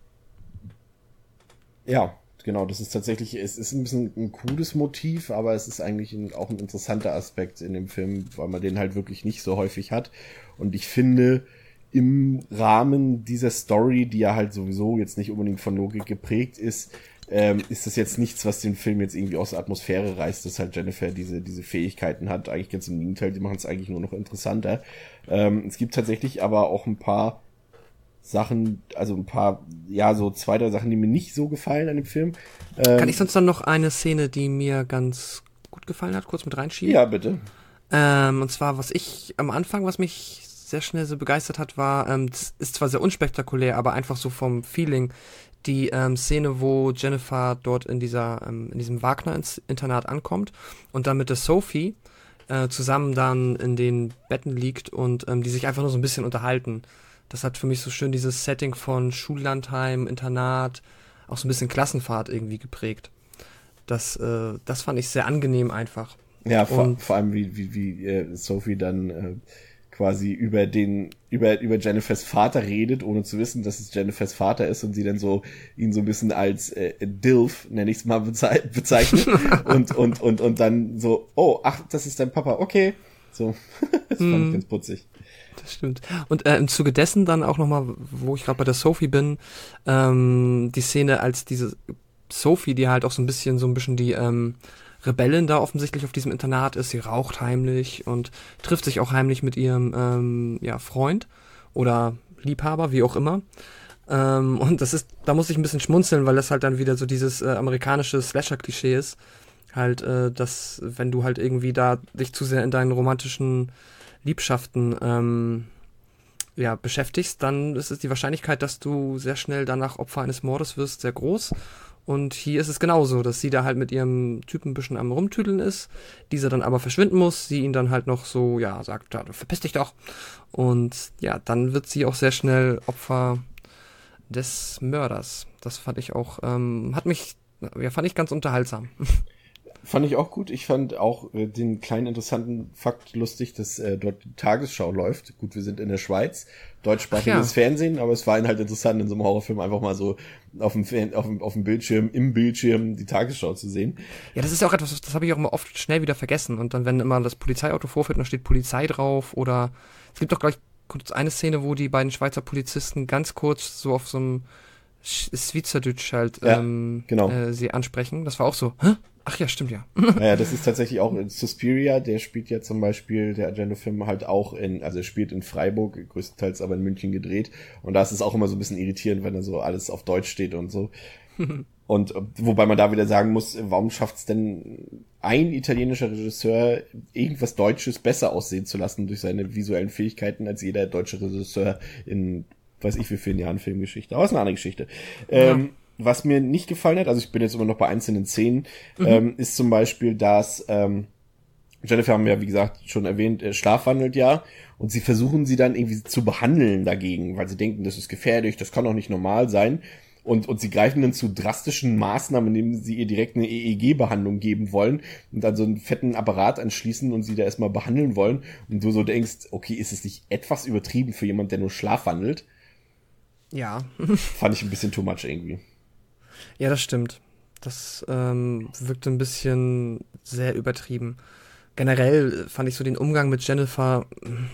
ja, genau, das ist tatsächlich, es ist ein bisschen ein cooles Motiv, aber es ist eigentlich ein, auch ein interessanter Aspekt in dem Film, weil man den halt wirklich nicht so häufig hat. Und ich finde, im Rahmen dieser Story, die ja halt sowieso jetzt nicht unbedingt von Logik geprägt ist, ähm, ist das jetzt nichts, was den Film jetzt irgendwie aus der Atmosphäre reißt, dass halt Jennifer diese diese Fähigkeiten hat. Eigentlich ganz im Gegenteil, die machen es eigentlich nur noch interessanter. Ähm, es gibt tatsächlich aber auch ein paar Sachen, also ein paar, ja, so zwei, drei Sachen, die mir nicht so gefallen an dem Film. Ähm, Kann ich sonst dann noch eine Szene, die mir ganz gut gefallen hat, kurz mit reinschieben? Ja, bitte. Ähm, und zwar, was ich am Anfang, was mich sehr schnell so begeistert hat, war, ähm, das ist zwar sehr unspektakulär, aber einfach so vom Feeling, die ähm, Szene, wo Jennifer dort in dieser, ähm, in diesem Wagner-Internat ankommt und dann mit der Sophie äh, zusammen dann in den Betten liegt und ähm, die sich einfach nur so ein bisschen unterhalten. Das hat für mich so schön dieses Setting von Schullandheim, Internat, auch so ein bisschen Klassenfahrt irgendwie geprägt. Das, äh, das fand ich sehr angenehm einfach. Ja, vor, vor allem wie, wie, wie äh, Sophie dann äh, quasi über den, über, über Jennifers Vater redet, ohne zu wissen, dass es Jennifers Vater ist und sie dann so, ihn so ein bisschen als äh, Dilf, nenne ich es mal, bezei- bezeichnet und, und, und, und dann so, oh, ach, das ist dein Papa, okay. So, das fand mm. ich ganz putzig. Das stimmt. Und äh, im Zuge dessen dann auch nochmal, wo ich gerade bei der Sophie bin, ähm, die Szene, als diese Sophie, die halt auch so ein bisschen, so ein bisschen die ähm, Rebellin da offensichtlich auf diesem Internat ist, sie raucht heimlich und trifft sich auch heimlich mit ihrem ähm, ja, Freund oder Liebhaber, wie auch immer. Ähm, und das ist, da muss ich ein bisschen schmunzeln, weil das halt dann wieder so dieses äh, amerikanische Slasher-Klischee ist. Halt, äh, dass, wenn du halt irgendwie da dich zu sehr in deinen romantischen Liebschaften ähm, ja, beschäftigst, dann ist es die Wahrscheinlichkeit, dass du sehr schnell danach Opfer eines Mordes wirst, sehr groß. Und hier ist es genauso, dass sie da halt mit ihrem Typen ein bisschen am Rumtüdeln ist, dieser dann aber verschwinden muss, sie ihn dann halt noch so, ja, sagt, ja, du verpiss dich doch. Und ja, dann wird sie auch sehr schnell Opfer des Mörders. Das fand ich auch, ähm, hat mich, ja, fand ich ganz unterhaltsam. Fand ich auch gut. Ich fand auch äh, den kleinen interessanten Fakt lustig, dass äh, dort die Tagesschau läuft. Gut, wir sind in der Schweiz, deutschsprachiges Ach ja. Fernsehen, aber es war halt interessant, in so einem Horrorfilm einfach mal so auf dem, Fern- auf dem, auf dem Bildschirm, im Bildschirm die Tagesschau zu sehen. Ja, das ist ja auch etwas, das habe ich auch immer oft schnell wieder vergessen. Und dann, wenn immer das Polizeiauto vorfährt, dann steht Polizei drauf. Oder es gibt doch gleich kurz eine Szene, wo die beiden Schweizer Polizisten ganz kurz so auf so einem Sch- Schweizerdeutsch halt Ja, ähm, genau. äh, sie ansprechen. Das war auch so, hä? Ach ja, stimmt ja. Naja, das ist tatsächlich auch in Suspiria, der spielt ja zum Beispiel, der Argento-Film halt auch in, also er spielt in Freiburg, größtenteils aber in München gedreht. Und da ist es auch immer so ein bisschen irritierend, wenn da so alles auf Deutsch steht und so. Und äh, wobei man da wieder sagen muss, warum schafft es denn ein italienischer Regisseur, irgendwas Deutsches besser aussehen zu lassen durch seine visuellen Fähigkeiten als jeder deutsche Regisseur in, weiß ich wie vielen Jahren Filmgeschichte. Aber ist eine andere Geschichte. Ja. Ähm, was mir nicht gefallen hat, also ich bin jetzt immer noch bei einzelnen Szenen, mhm. ähm, ist zum Beispiel, dass ähm, Jennifer, haben wir ja wie gesagt schon erwähnt, äh, schlafwandelt ja, und sie versuchen sie dann irgendwie zu behandeln dagegen, weil sie denken, das ist gefährlich, das kann doch nicht normal sein. Und, und sie greifen dann zu drastischen Maßnahmen, indem sie ihr direkt eine E E G-Behandlung geben wollen und dann so einen fetten Apparat anschließen und sie da erstmal behandeln wollen. Und du so denkst, okay, ist es nicht etwas übertrieben für jemand, der nur schlafwandelt? Ja. Fand ich ein bisschen too much irgendwie. Ja, das stimmt. Das ähm, wirkte ein bisschen sehr übertrieben. Generell fand ich so den Umgang mit Jennifer,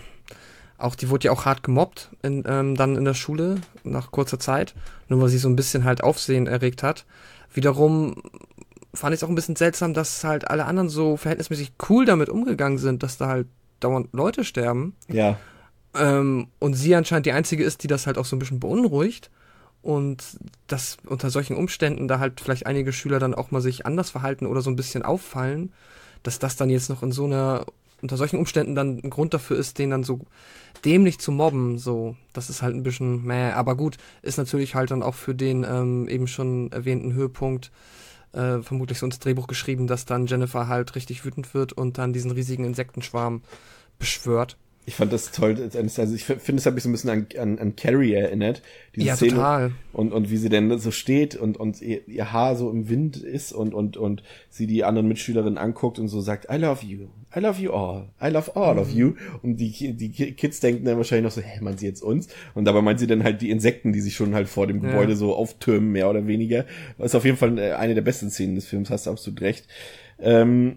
auch die wurde ja auch hart gemobbt in, ähm, dann in der Schule nach kurzer Zeit, nur weil sie so ein bisschen halt Aufsehen erregt hat. Wiederum fand ich es auch ein bisschen seltsam, dass halt alle anderen so verhältnismäßig cool damit umgegangen sind, dass da halt dauernd Leute sterben. Ja. Ähm, und sie anscheinend die Einzige ist, die das halt auch so ein bisschen beunruhigt. Und dass unter solchen Umständen da halt vielleicht einige Schüler dann auch mal sich anders verhalten oder so ein bisschen auffallen, dass das dann jetzt noch in so einer, unter solchen Umständen dann ein Grund dafür ist, den dann so dämlich zu mobben, so, das ist halt ein bisschen meh, aber gut, ist natürlich halt dann auch für den ähm, eben schon erwähnten Höhepunkt äh, vermutlich so ins Drehbuch geschrieben, dass dann Jennifer halt richtig wütend wird und dann diesen riesigen Insektenschwarm beschwört. Ich fand das toll, also ich finde, es hat mich so ein bisschen an, an, an Carrie erinnert, diese Ja, Szene. total. Und, und wie sie denn so steht und, und ihr, ihr Haar so im Wind ist und, und, und sie die anderen Mitschülerinnen anguckt und so sagt, I love you, I love you all, I love all of you. Und die, die Kids denken dann wahrscheinlich noch so, hä, meint sie jetzt uns? Und dabei meint sie dann halt die Insekten, die sich schon halt vor dem Gebäude Ja. so auftürmen, mehr oder weniger. Das ist auf jeden Fall eine der besten Szenen des Films, hast du absolut recht. Ähm,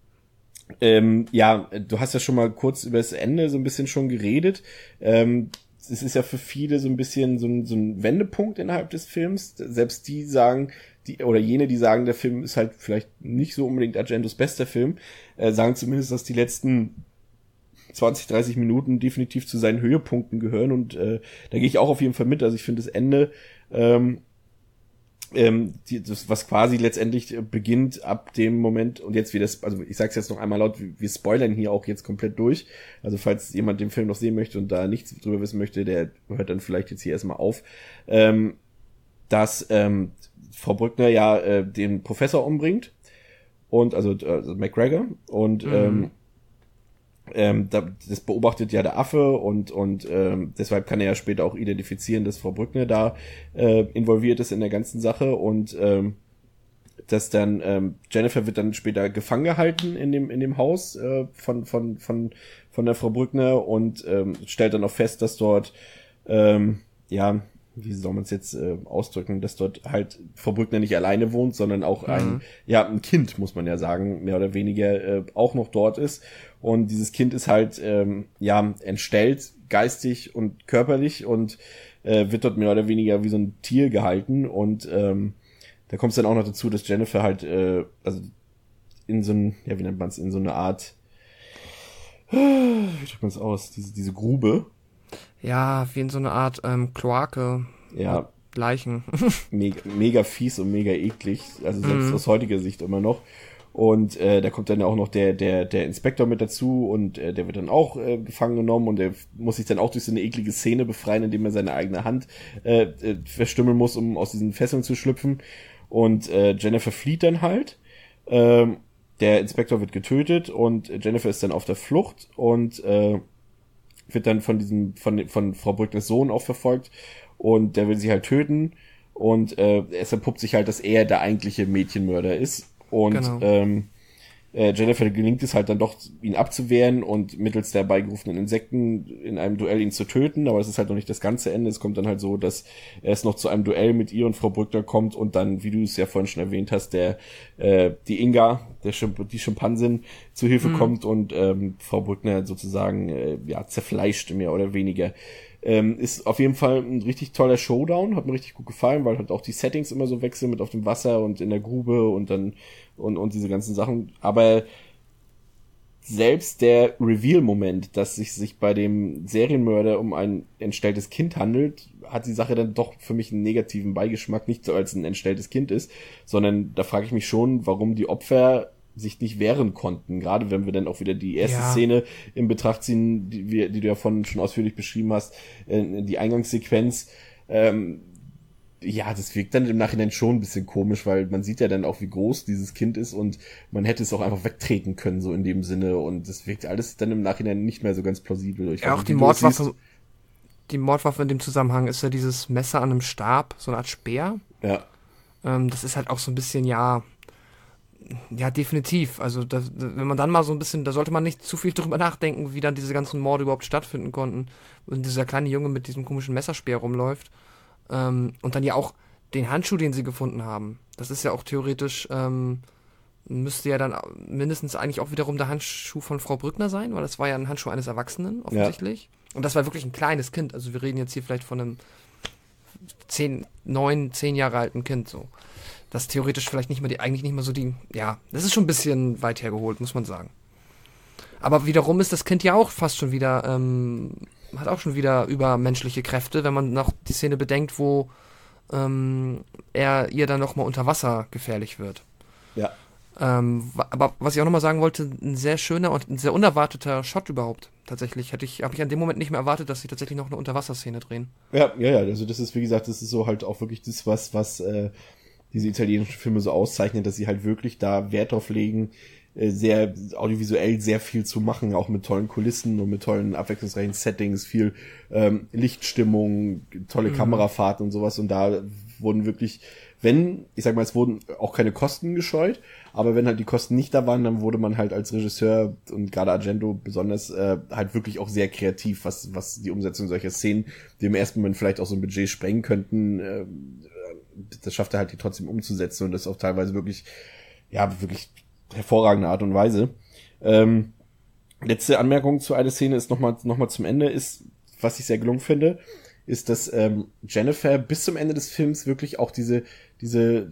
Ähm, ja, du hast ja schon mal kurz über das Ende so ein bisschen schon geredet. Ähm, es ist ja für viele so ein bisschen so ein, so ein Wendepunkt innerhalb des Films. Selbst die sagen, die oder jene, die sagen, der Film ist halt vielleicht nicht so unbedingt Argentos bester Film, äh, sagen zumindest, dass die letzten zwanzig, dreißig Minuten definitiv zu seinen Höhepunkten gehören. Und äh, da gehe ich auch auf jeden Fall mit. Also ich finde das Ende ähm, Ähm, die, das, was quasi letztendlich äh, beginnt ab dem Moment, und jetzt wie das, also ich sag's jetzt noch einmal laut, wir, wir spoilern hier auch jetzt komplett durch, also falls jemand den Film noch sehen möchte und da nichts drüber wissen möchte, der hört dann vielleicht jetzt hier erstmal auf, ähm, dass ähm, Frau Brückner ja äh, den Professor umbringt und also, also McGregor und mhm. ähm, Ähm, da, das beobachtet ja der Affe und und ähm, deshalb kann er ja später auch identifizieren, dass Frau Brückner da äh, involviert ist in der ganzen Sache und ähm, dass dann ähm, Jennifer wird dann später gefangen gehalten in dem in dem Haus äh, von von von von der Frau Brückner und ähm, stellt dann auch fest, dass dort ähm, ja wie soll man es jetzt äh, ausdrücken, dass dort halt Frau Brückner nicht alleine wohnt, sondern auch mhm. ein ja ein Kind, muss man ja sagen, mehr oder weniger äh, auch noch dort ist. Und dieses Kind ist halt ähm, ja entstellt, geistig und körperlich und äh, wird dort mehr oder weniger wie so ein Tier gehalten. Und ähm, da kommt es dann auch noch dazu, dass Jennifer halt äh, also in so ein, ja wie nennt man es, in so eine Art, wie drückt man es aus, diese diese Grube. Ja, wie in so eine Art ähm, Kloake. Ja. Leichen. mega, mega fies und mega eklig, also selbst mm. aus heutiger Sicht immer noch. Und äh, da kommt dann auch noch der der der Inspektor mit dazu und äh, der wird dann auch äh, gefangen genommen und der muss sich dann auch durch so eine eklige Szene befreien, indem er seine eigene Hand äh, äh, verstümmeln muss, um aus diesen Fesseln zu schlüpfen. Und äh, Jennifer flieht dann halt. Ähm, der Inspektor wird getötet und Jennifer ist dann auf der Flucht und äh, wird dann von diesem von von Frau Brückners Sohn auch verfolgt und der will sie halt töten und äh, es entpuppt sich halt, dass er der eigentliche Mädchenmörder ist. Und Genau. ähm, äh, Jennifer gelingt es halt dann doch, ihn abzuwehren und mittels der beigerufenen Insekten in einem Duell ihn zu töten, aber es ist halt noch nicht das ganze Ende. Es kommt dann halt so, dass es noch zu einem Duell mit ihr und Frau Brückner kommt und dann, wie du es ja vorhin schon erwähnt hast, der äh, die Inga, der Schimp- die Schimpansin, zu Hilfe mhm. kommt und ähm, Frau Brückner sozusagen äh, ja zerfleischt, mehr oder weniger. Ähm, ist auf jeden Fall ein richtig toller Showdown, hat mir richtig gut gefallen, weil halt auch die Settings immer so wechseln mit auf dem Wasser und in der Grube und dann und und diese ganzen Sachen, aber selbst der Reveal-Moment, dass sich sich bei dem Serienmörder um ein entstelltes Kind handelt, hat die Sache dann doch für mich einen negativen Beigeschmack, nicht so als ein entstelltes Kind ist, sondern da frage ich mich schon, warum die Opfer sich nicht wehren konnten, gerade wenn wir dann auch wieder die erste ja. Szene in Betracht ziehen, die, wir, die du ja vorhin schon ausführlich beschrieben hast, äh, die Eingangssequenz, ähm, ja, das wirkt dann im Nachhinein schon ein bisschen komisch, weil man sieht ja dann auch, wie groß dieses Kind ist und man hätte es auch einfach wegtreten können, so in dem Sinne, und das wirkt alles dann im Nachhinein nicht mehr so ganz plausibel. Ich ja, auch die Mordwaffe, die Mordwaffe in dem Zusammenhang ist ja dieses Messer an einem Stab, so eine Art Speer. Ja. Ähm, das ist halt auch so ein bisschen, ja, ja, definitiv. Also, das, wenn man dann mal so ein bisschen, da sollte man nicht zu viel drüber nachdenken, wie dann diese ganzen Morde überhaupt stattfinden konnten. Und dieser kleine Junge mit diesem komischen Messerspeer rumläuft. Ähm, und dann ja auch den Handschuh, den sie gefunden haben. Das ist ja auch theoretisch, ähm, müsste ja dann mindestens eigentlich auch wiederum der Handschuh von Frau Brückner sein, weil das war ja ein Handschuh eines Erwachsenen, offensichtlich. Ja. Und das war wirklich ein kleines Kind. Also, wir reden jetzt hier vielleicht von einem zehn, neun, zehn Jahre alten Kind, so. Das theoretisch vielleicht nicht mehr die, eigentlich nicht mehr so die, ja, das ist schon ein bisschen weit hergeholt, muss man sagen. Aber wiederum ist das Kind ja auch fast schon wieder, ähm, hat auch schon wieder übermenschliche Kräfte, wenn man noch die Szene bedenkt, wo ähm, er ihr dann nochmal unter Wasser gefährlich wird. Ja. Ähm, aber was ich auch nochmal sagen wollte, ein sehr schöner und ein sehr unerwarteter Shot überhaupt. Tatsächlich hätte ich, habe ich an dem Moment nicht mehr erwartet, dass sie tatsächlich noch eine Unterwasserszene drehen. Ja, ja, ja, also das ist, wie gesagt, das ist so halt auch wirklich das, was, was, äh, diese italienischen Filme so auszeichnen, dass sie halt wirklich da Wert drauf legen, sehr audiovisuell sehr viel zu machen, auch mit tollen Kulissen und mit tollen abwechslungsreichen Settings, viel ähm, Lichtstimmung, tolle mhm. Kamerafahrten und sowas, und da wurden wirklich, wenn, ich sag mal, es wurden auch keine Kosten gescheut, aber wenn halt die Kosten nicht da waren, dann wurde man halt als Regisseur und gerade Argento besonders äh, halt wirklich auch sehr kreativ, was was die Umsetzung solcher Szenen, die im ersten Moment vielleicht auch so ein Budget sprengen könnten, äh, das schafft er halt, die trotzdem umzusetzen, und das auch teilweise wirklich, ja, wirklich hervorragende Art und Weise. Ähm, letzte Anmerkung zu einer Szene ist nochmal noch mal zum Ende, ist, was ich sehr gelungen finde, ist, dass ähm, Jennifer bis zum Ende des Films wirklich auch diese diese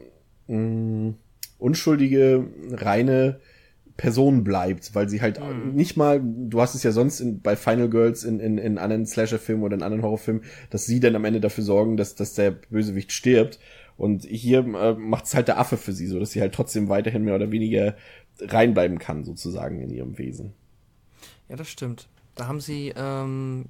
ähm, mh, unschuldige, reine Person bleibt, weil sie halt mhm. nicht mal, du hast es ja sonst in, bei Final Girls in, in, in anderen Slasher-Filmen oder in anderen Horrorfilmen, dass sie dann am Ende dafür sorgen, dass, dass der Bösewicht stirbt, und hier äh, macht es halt der Affe für sie, so dass sie halt trotzdem weiterhin mehr oder weniger reinbleiben kann, sozusagen in ihrem Wesen. Ja, das stimmt. Da haben sie, ähm,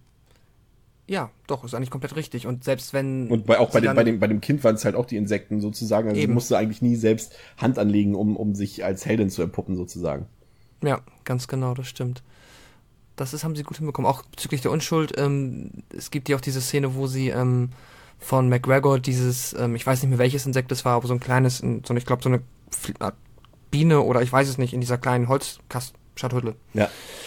ja, doch, ist eigentlich komplett richtig. Und selbst wenn... Und bei, auch bei dem, bei, dem, bei dem Kind waren es halt auch die Insekten, sozusagen. Also eben. sie musste eigentlich nie selbst Hand anlegen, um, um sich als Heldin zu entpuppen, sozusagen. Ja, ganz genau, das stimmt. Das ist, haben sie gut hinbekommen. Auch bezüglich der Unschuld, ähm, es gibt ja auch diese Szene, wo sie ähm, von McGregor dieses, ähm, ich weiß nicht mehr, welches Insekt es war, aber so ein kleines, so eine, ich glaube, so eine Art Biene oder ich weiß es nicht, in dieser kleinen Holzschatulle. Ja.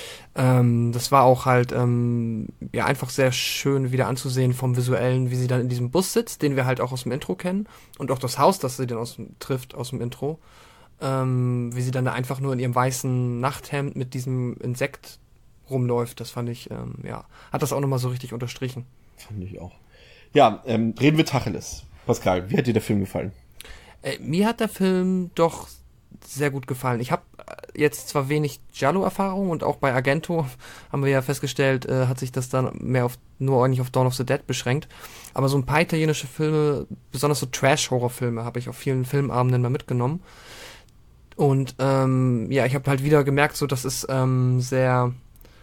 Ähm, das war auch halt ähm, ja einfach sehr schön wieder anzusehen vom Visuellen, wie sie dann in diesem Bus sitzt, den wir halt auch aus dem Intro kennen, und auch das Haus, das sie dann aus dem, trifft aus dem Intro, ähm, wie sie dann da einfach nur in ihrem weißen Nachthemd mit diesem Insekt rumläuft. Das fand ich, ähm, ja, hat das auch nochmal so richtig unterstrichen. Fand ich auch. Ja, ähm, reden wir Tacheles. Pascal, wie hat dir der Film gefallen? Äh, mir hat der Film doch sehr gut gefallen. Ich habe jetzt zwar wenig Giallo-Erfahrung, und auch bei Argento haben wir ja festgestellt, äh, hat sich das dann mehr auf nur eigentlich auf Dawn of the Dead beschränkt. Aber so ein paar italienische Filme, besonders so Trash-Horror-Filme, habe ich auf vielen Filmabenden mal mitgenommen. Und ähm, ja, ich habe halt wieder gemerkt, so dass es ähm, sehr,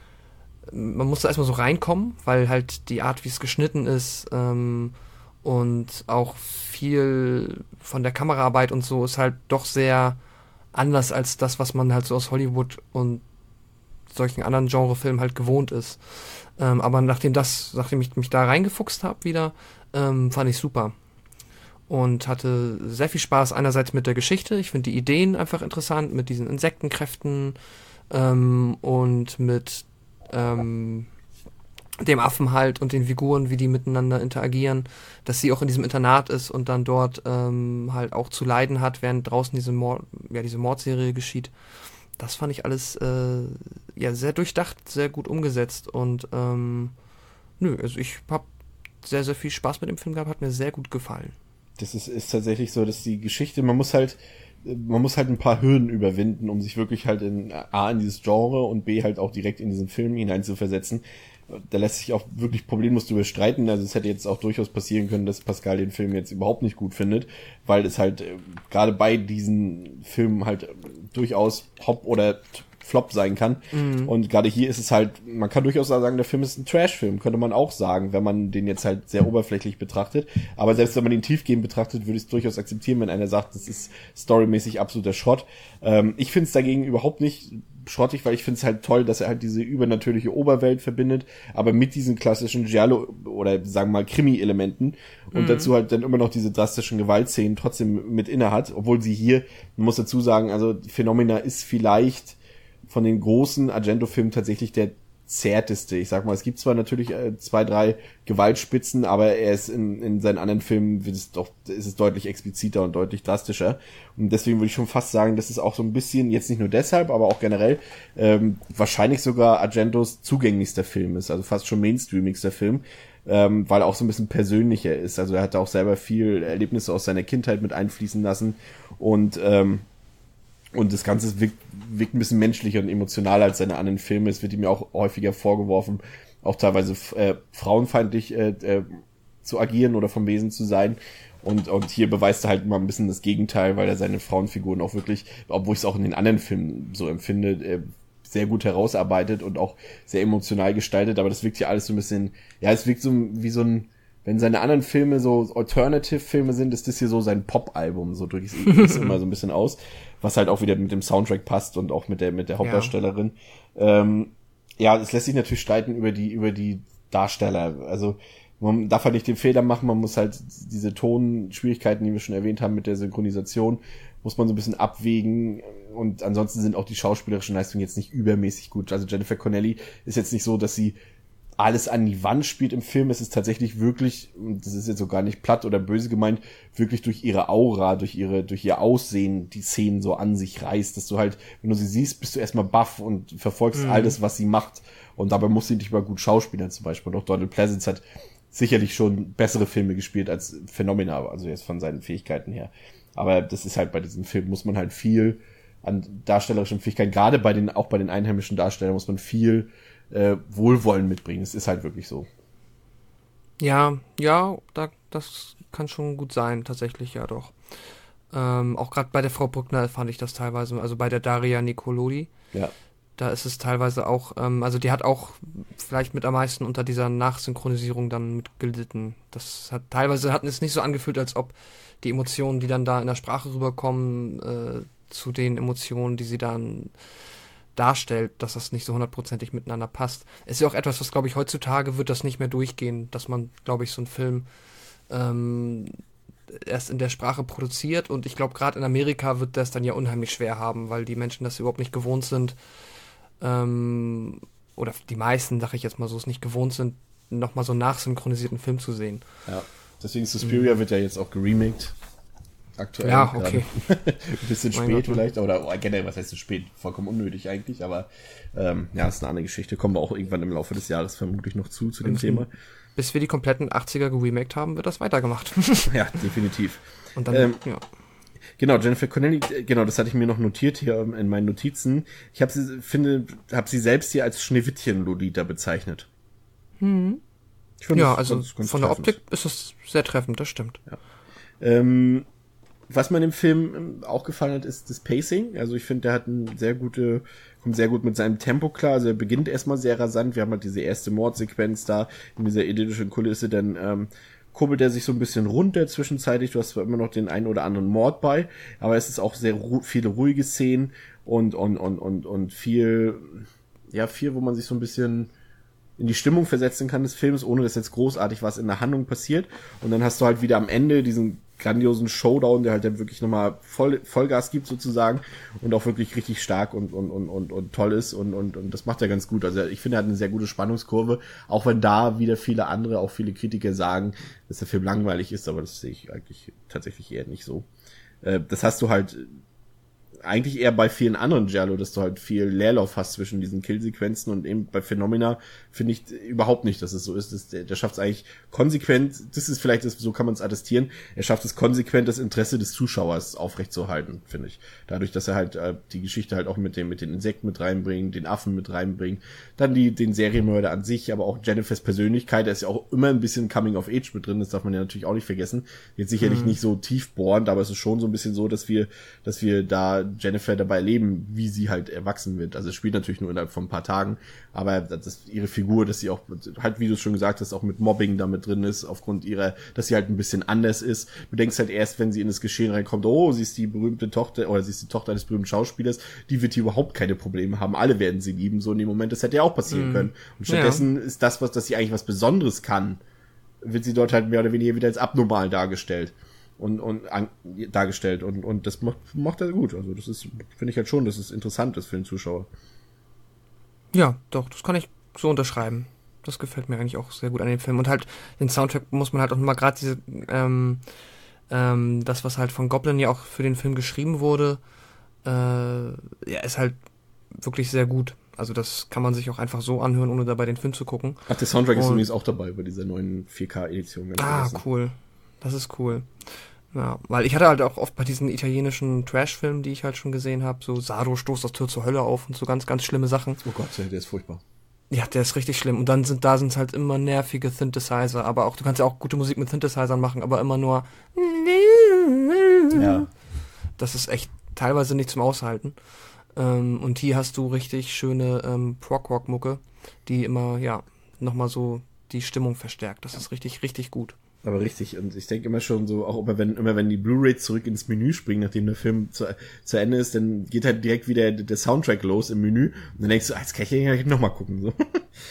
man muss da erstmal so reinkommen, weil halt die Art, wie es geschnitten ist ähm, und auch viel von der Kameraarbeit und so ist halt doch sehr anders als das, was man halt so aus Hollywood und solchen anderen Genrefilmen halt gewohnt ist. Ähm, aber nachdem das, nachdem ich mich da reingefuchst habe wieder, ähm, fand ich super. Und hatte sehr viel Spaß einerseits mit der Geschichte. Ich finde die Ideen einfach interessant, mit diesen Insektenkräften ähm, und mit ähm, dem Affen halt und den Figuren, wie die miteinander interagieren, dass sie auch in diesem Internat ist und dann dort ähm, halt auch zu leiden hat, während draußen diese Mord, ja, diese Mordserie geschieht. Das fand ich alles äh, ja sehr durchdacht, sehr gut umgesetzt und ähm, nö, also ich habe sehr, sehr viel Spaß mit dem Film gehabt, hat mir sehr gut gefallen. Das ist, ist tatsächlich so, dass die Geschichte, man muss halt, man muss halt ein paar Hürden überwinden, um sich wirklich halt in A, in dieses Genre und B, halt auch direkt in diesen Film hineinzuversetzen. Da lässt sich auch wirklich problemlos drüber streiten. Also es hätte jetzt auch durchaus passieren können, dass Pascal den Film jetzt überhaupt nicht gut findet, weil es halt äh, gerade bei diesen Filmen halt äh, durchaus Hop oder Flop sein kann. Mhm. Und gerade hier ist es halt, man kann durchaus sagen, der Film ist ein Trash-Film, könnte man auch sagen, wenn man den jetzt halt sehr oberflächlich betrachtet. Aber selbst wenn man den tiefgehend betrachtet, würde ich es durchaus akzeptieren, wenn einer sagt, das ist storymäßig absoluter Schrott. Ähm, ich finde es dagegen überhaupt nicht schrottig, weil ich finde es halt toll, dass er halt diese übernatürliche Oberwelt verbindet, aber mit diesen klassischen Giallo- oder sagen wir mal Krimi-Elementen und mhm. dazu halt dann immer noch diese drastischen Gewaltszenen trotzdem mit inne hat, obwohl sie hier, man muss dazu sagen, also Phenomena ist vielleicht von den großen Argento-Filmen tatsächlich der zärteste. Ich sag mal, es gibt zwar natürlich äh, zwei, drei Gewaltspitzen, aber er ist in, in seinen anderen Filmen wird es doch, ist es deutlich expliziter und deutlich drastischer. Und deswegen würde ich schon fast sagen, dass es auch so ein bisschen, jetzt nicht nur deshalb, aber auch generell, ähm, wahrscheinlich sogar Argentos zugänglichster Film ist, also fast schon mainstreamigster Film, ähm, weil er auch so ein bisschen persönlicher ist. Also er hat auch selber viel Erlebnisse aus seiner Kindheit mit einfließen lassen und ähm, Und das Ganze wirkt, wirkt ein bisschen menschlicher und emotionaler als seine anderen Filme. Es wird ihm ja auch häufiger vorgeworfen, auch teilweise äh, frauenfeindlich äh, äh, zu agieren oder vom Wesen zu sein. Und, und hier beweist er halt mal ein bisschen das Gegenteil, weil er seine Frauenfiguren auch wirklich, obwohl ich es auch in den anderen Filmen so empfinde, äh, sehr gut herausarbeitet und auch sehr emotional gestaltet. Aber das wirkt hier alles so ein bisschen, ja, es wirkt so wie so ein, wenn seine anderen Filme so Alternative-Filme sind, ist das hier so sein Pop-Album, so drücke ich es immer so ein bisschen aus, was halt auch wieder mit dem Soundtrack passt und auch mit der mit der Hauptdarstellerin. Ja, ähm, ja, es lässt sich natürlich streiten über die über die Darsteller. Also man darf halt nicht den Fehler machen, man muss halt diese Tonschwierigkeiten, die wir schon erwähnt haben mit der Synchronisation, muss man so ein bisschen abwägen und ansonsten sind auch die schauspielerischen Leistungen jetzt nicht übermäßig gut. Also Jennifer Connelly ist jetzt nicht so, dass sie alles an die Wand spielt im Film. Es ist tatsächlich wirklich, und das ist jetzt so gar nicht platt oder böse gemeint, wirklich durch ihre Aura, durch ihre, durch ihr Aussehen die Szenen so an sich reißt, dass du halt, wenn du sie siehst, bist du erstmal baff und verfolgst mhm. all das, was sie macht. Und dabei muss sie nicht mal gut schauspielern zum Beispiel. Und auch Donald Pleasence hat sicherlich schon bessere Filme gespielt als Phenomena, also jetzt von seinen Fähigkeiten her. Aber das ist halt bei diesem Film, muss man halt viel an darstellerischen Fähigkeiten, gerade bei den, auch bei den einheimischen Darstellern muss man viel Äh, Wohlwollen mitbringen. Es ist halt wirklich so. Ja, ja, da, das kann schon gut sein, tatsächlich, ja doch. Ähm, auch gerade bei der Frau Brückner fand ich das teilweise, also bei der Daria Nicolodi. Ja. Da ist es teilweise auch, ähm, also die hat auch vielleicht mit am meisten unter dieser Nachsynchronisierung dann mitgelitten. Das hat teilweise hat es nicht so angefühlt, als ob die Emotionen, die dann da in der Sprache rüberkommen, äh, zu den Emotionen, die sie dann darstellt, dass das nicht so hundertprozentig miteinander passt. Es ist ja auch etwas, was, glaube ich, heutzutage wird das nicht mehr durchgehen, dass man, glaube ich, so einen Film ähm, erst in der Sprache produziert und ich glaube, gerade in Amerika wird das dann ja unheimlich schwer haben, weil die Menschen das überhaupt nicht gewohnt sind ähm, oder die meisten, sage ich jetzt mal so, es nicht gewohnt sind, nochmal so einen nachsynchronisierten Film zu sehen. Ja, deswegen Suspiria mhm. wird ja jetzt auch geremaked. Aktuell. Ja, okay. Ein bisschen spät Gott, vielleicht, oder oh, generell, was heißt so spät? Vollkommen unnötig eigentlich, aber ähm, ja, ist eine andere Geschichte. Kommen wir auch irgendwann im Laufe des Jahres vermutlich noch zu, zu dem Und Thema. Bis wir die kompletten achtziger geremaked haben, wird das weitergemacht. Ja, definitiv. Und dann, ähm, ja. Genau, Jennifer Connelly, genau, das hatte ich mir noch notiert hier in meinen Notizen. Ich habe sie, finde, habe sie selbst hier als Schneewittchen-Lolita bezeichnet. Hm. Ich find, ja, das, also das ist von der Optik ist es sehr treffend, das stimmt. Ja. Ähm, was mir im Film auch gefallen hat, ist das Pacing. Also ich finde, der hat ein sehr gute, kommt sehr gut mit seinem Tempo klar. Also er beginnt erstmal sehr rasant. Wir haben halt diese erste Mordsequenz da in dieser idyllischen Kulisse. Dann ähm, kurbelt er sich so ein bisschen runter zwischenzeitlich. Du hast zwar immer noch den einen oder anderen Mord bei, aber es ist auch sehr ru- viele ruhige Szenen und und und und und viel, ja viel, wo man sich so ein bisschen in die Stimmung versetzen kann des Films, ohne dass jetzt großartig was in der Handlung passiert. Und dann hast du halt wieder am Ende diesen grandiosen Showdown, der halt dann wirklich nochmal voll, Vollgas gibt sozusagen und auch wirklich richtig stark und, und, und, und, und toll ist und, und, und das macht er ganz gut. Also ich finde, er hat eine sehr gute Spannungskurve, auch wenn da wieder viele andere, auch viele Kritiker sagen, dass der Film langweilig ist, aber das sehe ich eigentlich tatsächlich eher nicht so. Äh, das hast du halt eigentlich eher bei vielen anderen Giallo, dass du halt viel Leerlauf hast zwischen diesen Killsequenzen und eben bei Phenomena finde ich überhaupt nicht, dass es so ist. Das, der der schafft es eigentlich konsequent, das ist vielleicht, das, so kann man es attestieren, er schafft es konsequent, das Interesse des Zuschauers aufrechtzuerhalten, finde ich. Dadurch, dass er halt äh, die Geschichte halt auch mit dem mit den Insekten mit reinbringt, den Affen mit reinbringt, dann die den Serienmörder an sich, aber auch Jennifers Persönlichkeit, da ist ja auch immer ein bisschen Coming of Age mit drin, das darf man ja natürlich auch nicht vergessen. Jetzt sicherlich mhm. nicht so tiefbohrend, aber es ist schon so ein bisschen so, dass wir, dass wir da Jennifer dabei erleben, wie sie halt erwachsen wird. Also es spielt natürlich nur innerhalb von ein paar Tagen, aber das ist ihre Figur, dass sie auch halt, wie du es schon gesagt hast, auch mit Mobbing damit drin ist, aufgrund ihrer, dass sie halt ein bisschen anders ist. Du denkst halt erst, wenn sie in das Geschehen reinkommt, oh, sie ist die berühmte Tochter, oder sie ist die Tochter eines berühmten Schauspielers, die wird hier überhaupt keine Probleme haben, alle werden sie lieben, so in dem Moment, das hätte ja auch passieren mm. können. Und stattdessen ja. ist das, was, dass sie eigentlich was Besonderes kann, wird sie dort halt mehr oder weniger wieder als abnormal dargestellt. und und an, dargestellt und und das macht macht er gut. Also das ist, finde ich halt schon, dass es interessant ist für den Zuschauer. Ja, doch, das kann ich so unterschreiben. Das gefällt mir eigentlich auch sehr gut an dem Film. Und halt den Soundtrack muss man halt auch mal gerade diese ähm, ähm, das, was halt von Goblin ja auch für den Film geschrieben wurde, äh, ja, ist halt wirklich sehr gut. Also das kann man sich auch einfach so anhören, ohne dabei den Film zu gucken. Ach, der Soundtrack und, ist übrigens auch dabei bei dieser neuen vier K-Edition. Ah, vergessen. Cool. Das ist cool. Ja, weil ich hatte halt auch oft bei diesen italienischen Trash-Filmen, die ich halt schon gesehen habe, so Sado stoßt das Tür zur Hölle auf und so ganz, ganz schlimme Sachen. Oh Gott, der ist furchtbar. Ja, der ist richtig schlimm. Und dann sind da sind halt immer nervige Synthesizer, aber auch, du kannst ja auch gute Musik mit Synthesizern machen, aber immer nur ja. Das ist echt teilweise nicht zum Aushalten. Ähm, und hier hast du richtig schöne ähm, Prog-Rock-Mucke, die immer, ja, nochmal so die Stimmung verstärkt. Das ist richtig, richtig gut. Aber richtig, und ich denke immer schon so, auch immer wenn, immer wenn die Blu-ray zurück ins Menü springen, nachdem der Film zu, zu Ende ist, dann geht halt direkt wieder der Soundtrack los im Menü und dann denkst du, ah, jetzt kann ich ja noch mal gucken, so.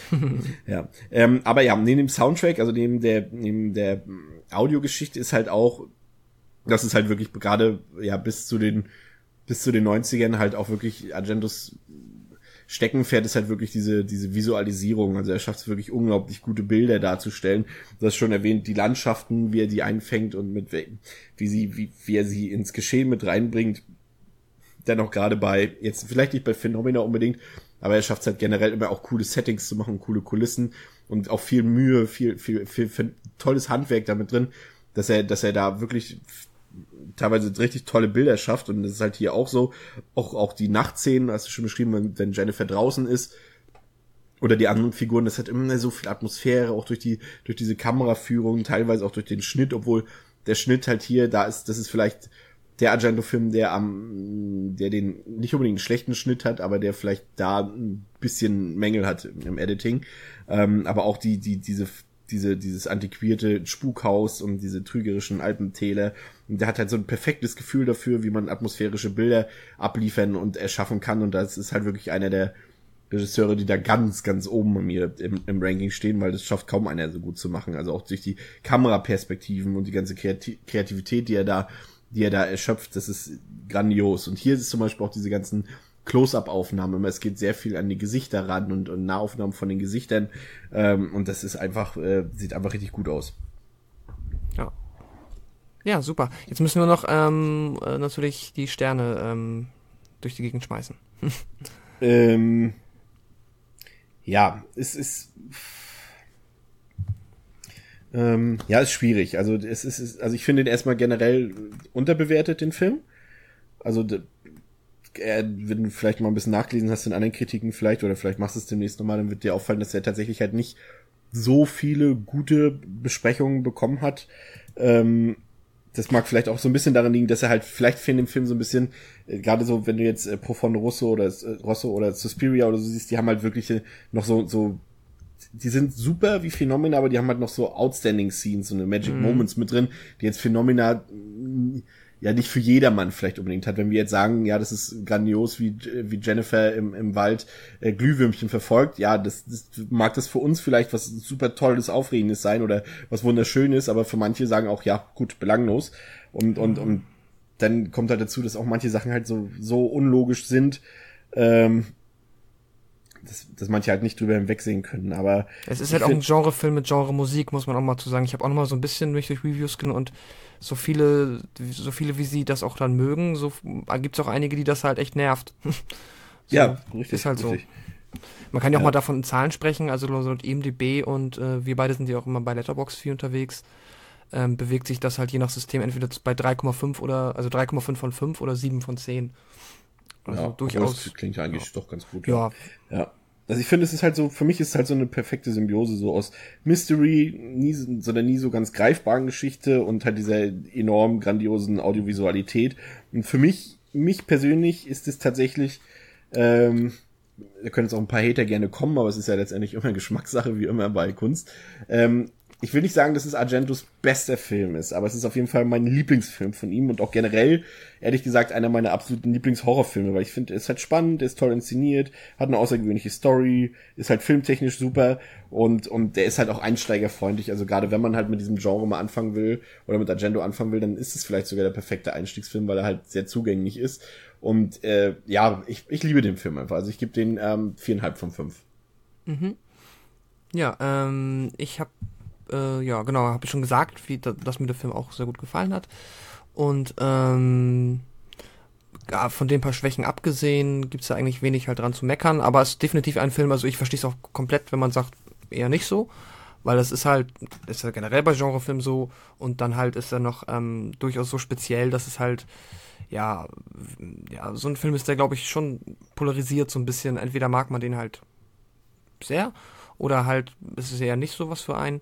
Ja, ähm, aber ja, neben dem Soundtrack, also neben der, neben der Audiogeschichte ist halt auch, das ist halt wirklich gerade, ja, bis zu den, bis zu den neunzigern halt auch wirklich Argentos Steckenpferd ist halt wirklich diese diese Visualisierung. Also er schafft es wirklich unglaublich gute Bilder darzustellen. Du hast schon erwähnt, die Landschaften, wie er die einfängt und mit wie sie wie, wie er sie ins Geschehen mit reinbringt. Dennoch gerade bei, jetzt vielleicht nicht bei Phenomena unbedingt, aber er schafft es halt generell immer auch coole Settings zu machen, coole Kulissen und auch viel Mühe, viel viel viel, viel tolles Handwerk damit drin, dass er dass er da wirklich teilweise richtig tolle Bilder schafft und das ist halt hier auch so, auch auch die Nachtszenen, hast du schon beschrieben, wenn, wenn Jennifer draußen ist oder die anderen Figuren, das hat immer so viel Atmosphäre, auch durch die durch diese Kameraführung, teilweise auch durch den Schnitt, obwohl der Schnitt halt hier, da ist, das ist vielleicht der Argento-Film, der am, der den nicht unbedingt einen schlechten Schnitt hat, aber der vielleicht da ein bisschen Mängel hat im Editing, ähm, aber auch die die diese diese dieses antiquierte Spukhaus und diese trügerischen Alpentäler. Und der hat halt so ein perfektes Gefühl dafür, wie man atmosphärische Bilder abliefern und erschaffen kann. Und das ist halt wirklich einer der Regisseure, die da ganz, ganz oben bei mir im, im Ranking stehen, weil das schafft kaum einer so gut zu machen. Also auch durch die Kameraperspektiven und die ganze Kreati- Kreativität, die er da, die er da erschöpft, das ist grandios. Und hier ist zum Beispiel auch diese ganzen Close-Up-Aufnahmen. Es geht sehr viel an die Gesichter ran und, und Nahaufnahmen von den Gesichtern. Ähm, und das ist einfach, äh, sieht einfach richtig gut aus. Ja. Ja, super. Jetzt müssen wir noch ähm, äh, natürlich die Sterne ähm, durch die Gegend schmeißen. ähm, ja, es ist ähm, ja, ist schwierig. Also es ist, also ich finde den erstmal generell unterbewertet, den Film. Also äh, wenn du vielleicht mal ein bisschen nachgelesen hast in anderen Kritiken vielleicht, oder vielleicht machst du es demnächst nochmal, dann wird dir auffallen, dass er tatsächlich halt nicht so viele gute Besprechungen bekommen hat. Ähm, das mag vielleicht auch so ein bisschen daran liegen, dass er halt vielleicht für den Film so ein bisschen, äh, gerade so, wenn du jetzt äh, Profondo Rosso oder äh, Rosso oder Suspiria oder so siehst, die haben halt wirklich äh, noch so, so, die sind super wie Phenomena, aber die haben halt noch so outstanding Scenes, so eine Magic mhm. Moments mit drin, die jetzt Phenomena mh, ja nicht für jedermann vielleicht unbedingt hat. Wenn wir jetzt sagen, ja, das ist grandios, wie wie Jennifer im im Wald äh, Glühwürmchen verfolgt, ja, das, das mag das für uns vielleicht was super Tolles, Aufregendes sein oder was Wunderschönes, aber für manche sagen auch, ja, gut, belanglos. Und mhm. und und dann kommt halt dazu, dass auch manche Sachen halt so so unlogisch sind, ähm, dass, dass manche halt nicht drüber hinwegsehen können, aber es ist halt auch ein Genrefilm mit Genre-Musik, muss man auch mal zu sagen. Ich habe auch noch mal so ein bisschen durch durch Reviews genommen und so viele, so viele wie sie das auch dann mögen, so gibt's auch einige, die das halt echt nervt. so, ja, richtig. Ist halt richtig. so. Man kann ja auch ja. mal davon in Zahlen sprechen, also so I M D B und äh, wir beide sind ja auch immer bei Letterboxd viel unterwegs. Ähm, bewegt sich das halt je nach System entweder bei drei Komma fünf oder, also drei Komma fünf von fünf oder sieben von zehn. Also ja, durchaus. Das klingt eigentlich ja. doch ganz gut. Ja. Ja. ja. Also ich finde, es ist halt so, für mich ist es halt so eine perfekte Symbiose so aus Mystery, nie, sondern nie so ganz greifbaren Geschichte und halt dieser enorm grandiosen Audiovisualität. Und für mich, mich persönlich ist es tatsächlich, ähm, da können jetzt auch ein paar Hater gerne kommen, aber es ist ja letztendlich immer Geschmackssache, wie immer bei Kunst. Ähm, ich will nicht sagen, dass es Argentos bester Film ist, aber es ist auf jeden Fall mein Lieblingsfilm von ihm und auch generell, ehrlich gesagt, einer meiner absoluten Lieblingshorrorfilme, weil ich finde, er ist halt spannend, er ist toll inszeniert, hat eine außergewöhnliche Story, ist halt filmtechnisch super und und der ist halt auch einsteigerfreundlich, also gerade wenn man halt mit diesem Genre mal anfangen will oder mit Argento anfangen will, dann ist es vielleicht sogar der perfekte Einstiegsfilm, weil er halt sehr zugänglich ist und äh, ja, ich, ich liebe den Film einfach, also ich gebe den ähm, viereinhalb von fünf. Mhm. Ja, ähm, ich habe Äh, ja, genau, habe ich schon gesagt, wie, dass mir der Film auch sehr gut gefallen hat. Und ähm, ja, von den paar Schwächen abgesehen gibt's da eigentlich wenig halt dran zu meckern, aber es ist definitiv ein Film, also ich verstehe es auch komplett, wenn man sagt, eher nicht so, weil das ist halt, ist ja generell bei Genrefilmen so und dann halt ist er noch ähm, durchaus so speziell, dass es halt, ja, ja, so ein Film ist, der glaube ich schon polarisiert so ein bisschen, entweder mag man den halt sehr oder halt ist es eher nicht so was für einen.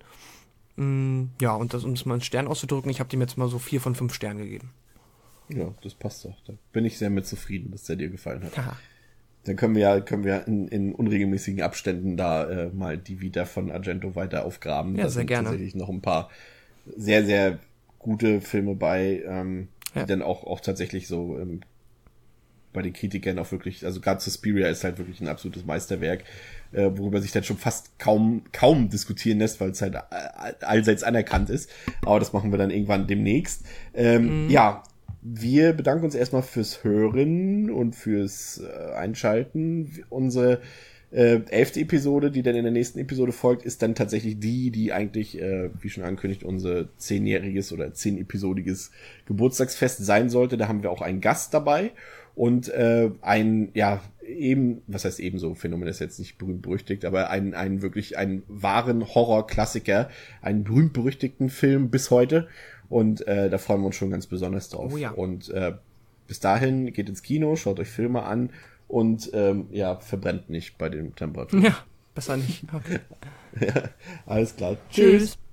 Ja, und das, um es mal einen Stern auszudrücken, ich habe dem jetzt mal so vier von fünf Sternen gegeben. Ja, das passt doch. Da bin ich sehr mit zufrieden, dass der dir gefallen hat. Aha. Dann können wir ja, können wir in, in unregelmäßigen Abständen da äh, mal die Vita von Argento weiter aufgraben. Ja, da sehr sind gerne. tatsächlich noch ein paar sehr, sehr gute Filme bei, ähm, ja. die dann auch, auch tatsächlich so ähm, bei den Kritikern auch wirklich, also gerade Suspiria ist halt wirklich ein absolutes Meisterwerk, äh, worüber sich dann schon fast kaum kaum diskutieren lässt, weil es halt allseits anerkannt ist. Aber das machen wir dann irgendwann demnächst. Ähm, mhm. Ja, wir bedanken uns erstmal fürs Hören und fürs äh, Einschalten. Unsere äh, elfte Episode, die dann in der nächsten Episode folgt, ist dann tatsächlich die, die eigentlich, äh, wie schon angekündigt, unser zehnjähriges oder zehn-episodiges Geburtstagsfest sein sollte. Da haben wir auch einen Gast dabei. Und äh, ein, ja, eben, was heißt ebenso, Phänomen ist jetzt nicht berühmt-berüchtigt, aber einen, einen wirklich, einen wahren Horror-Klassiker, einen berühmt-berüchtigten Film bis heute. Und äh, da freuen wir uns schon ganz besonders drauf. Oh ja. Und äh, bis dahin geht ins Kino, schaut euch Filme an und ähm, ja, verbrennt nicht bei den Temperaturen. Ja, besser nicht. Okay. Ja, alles klar. Tschüss. Tschüss.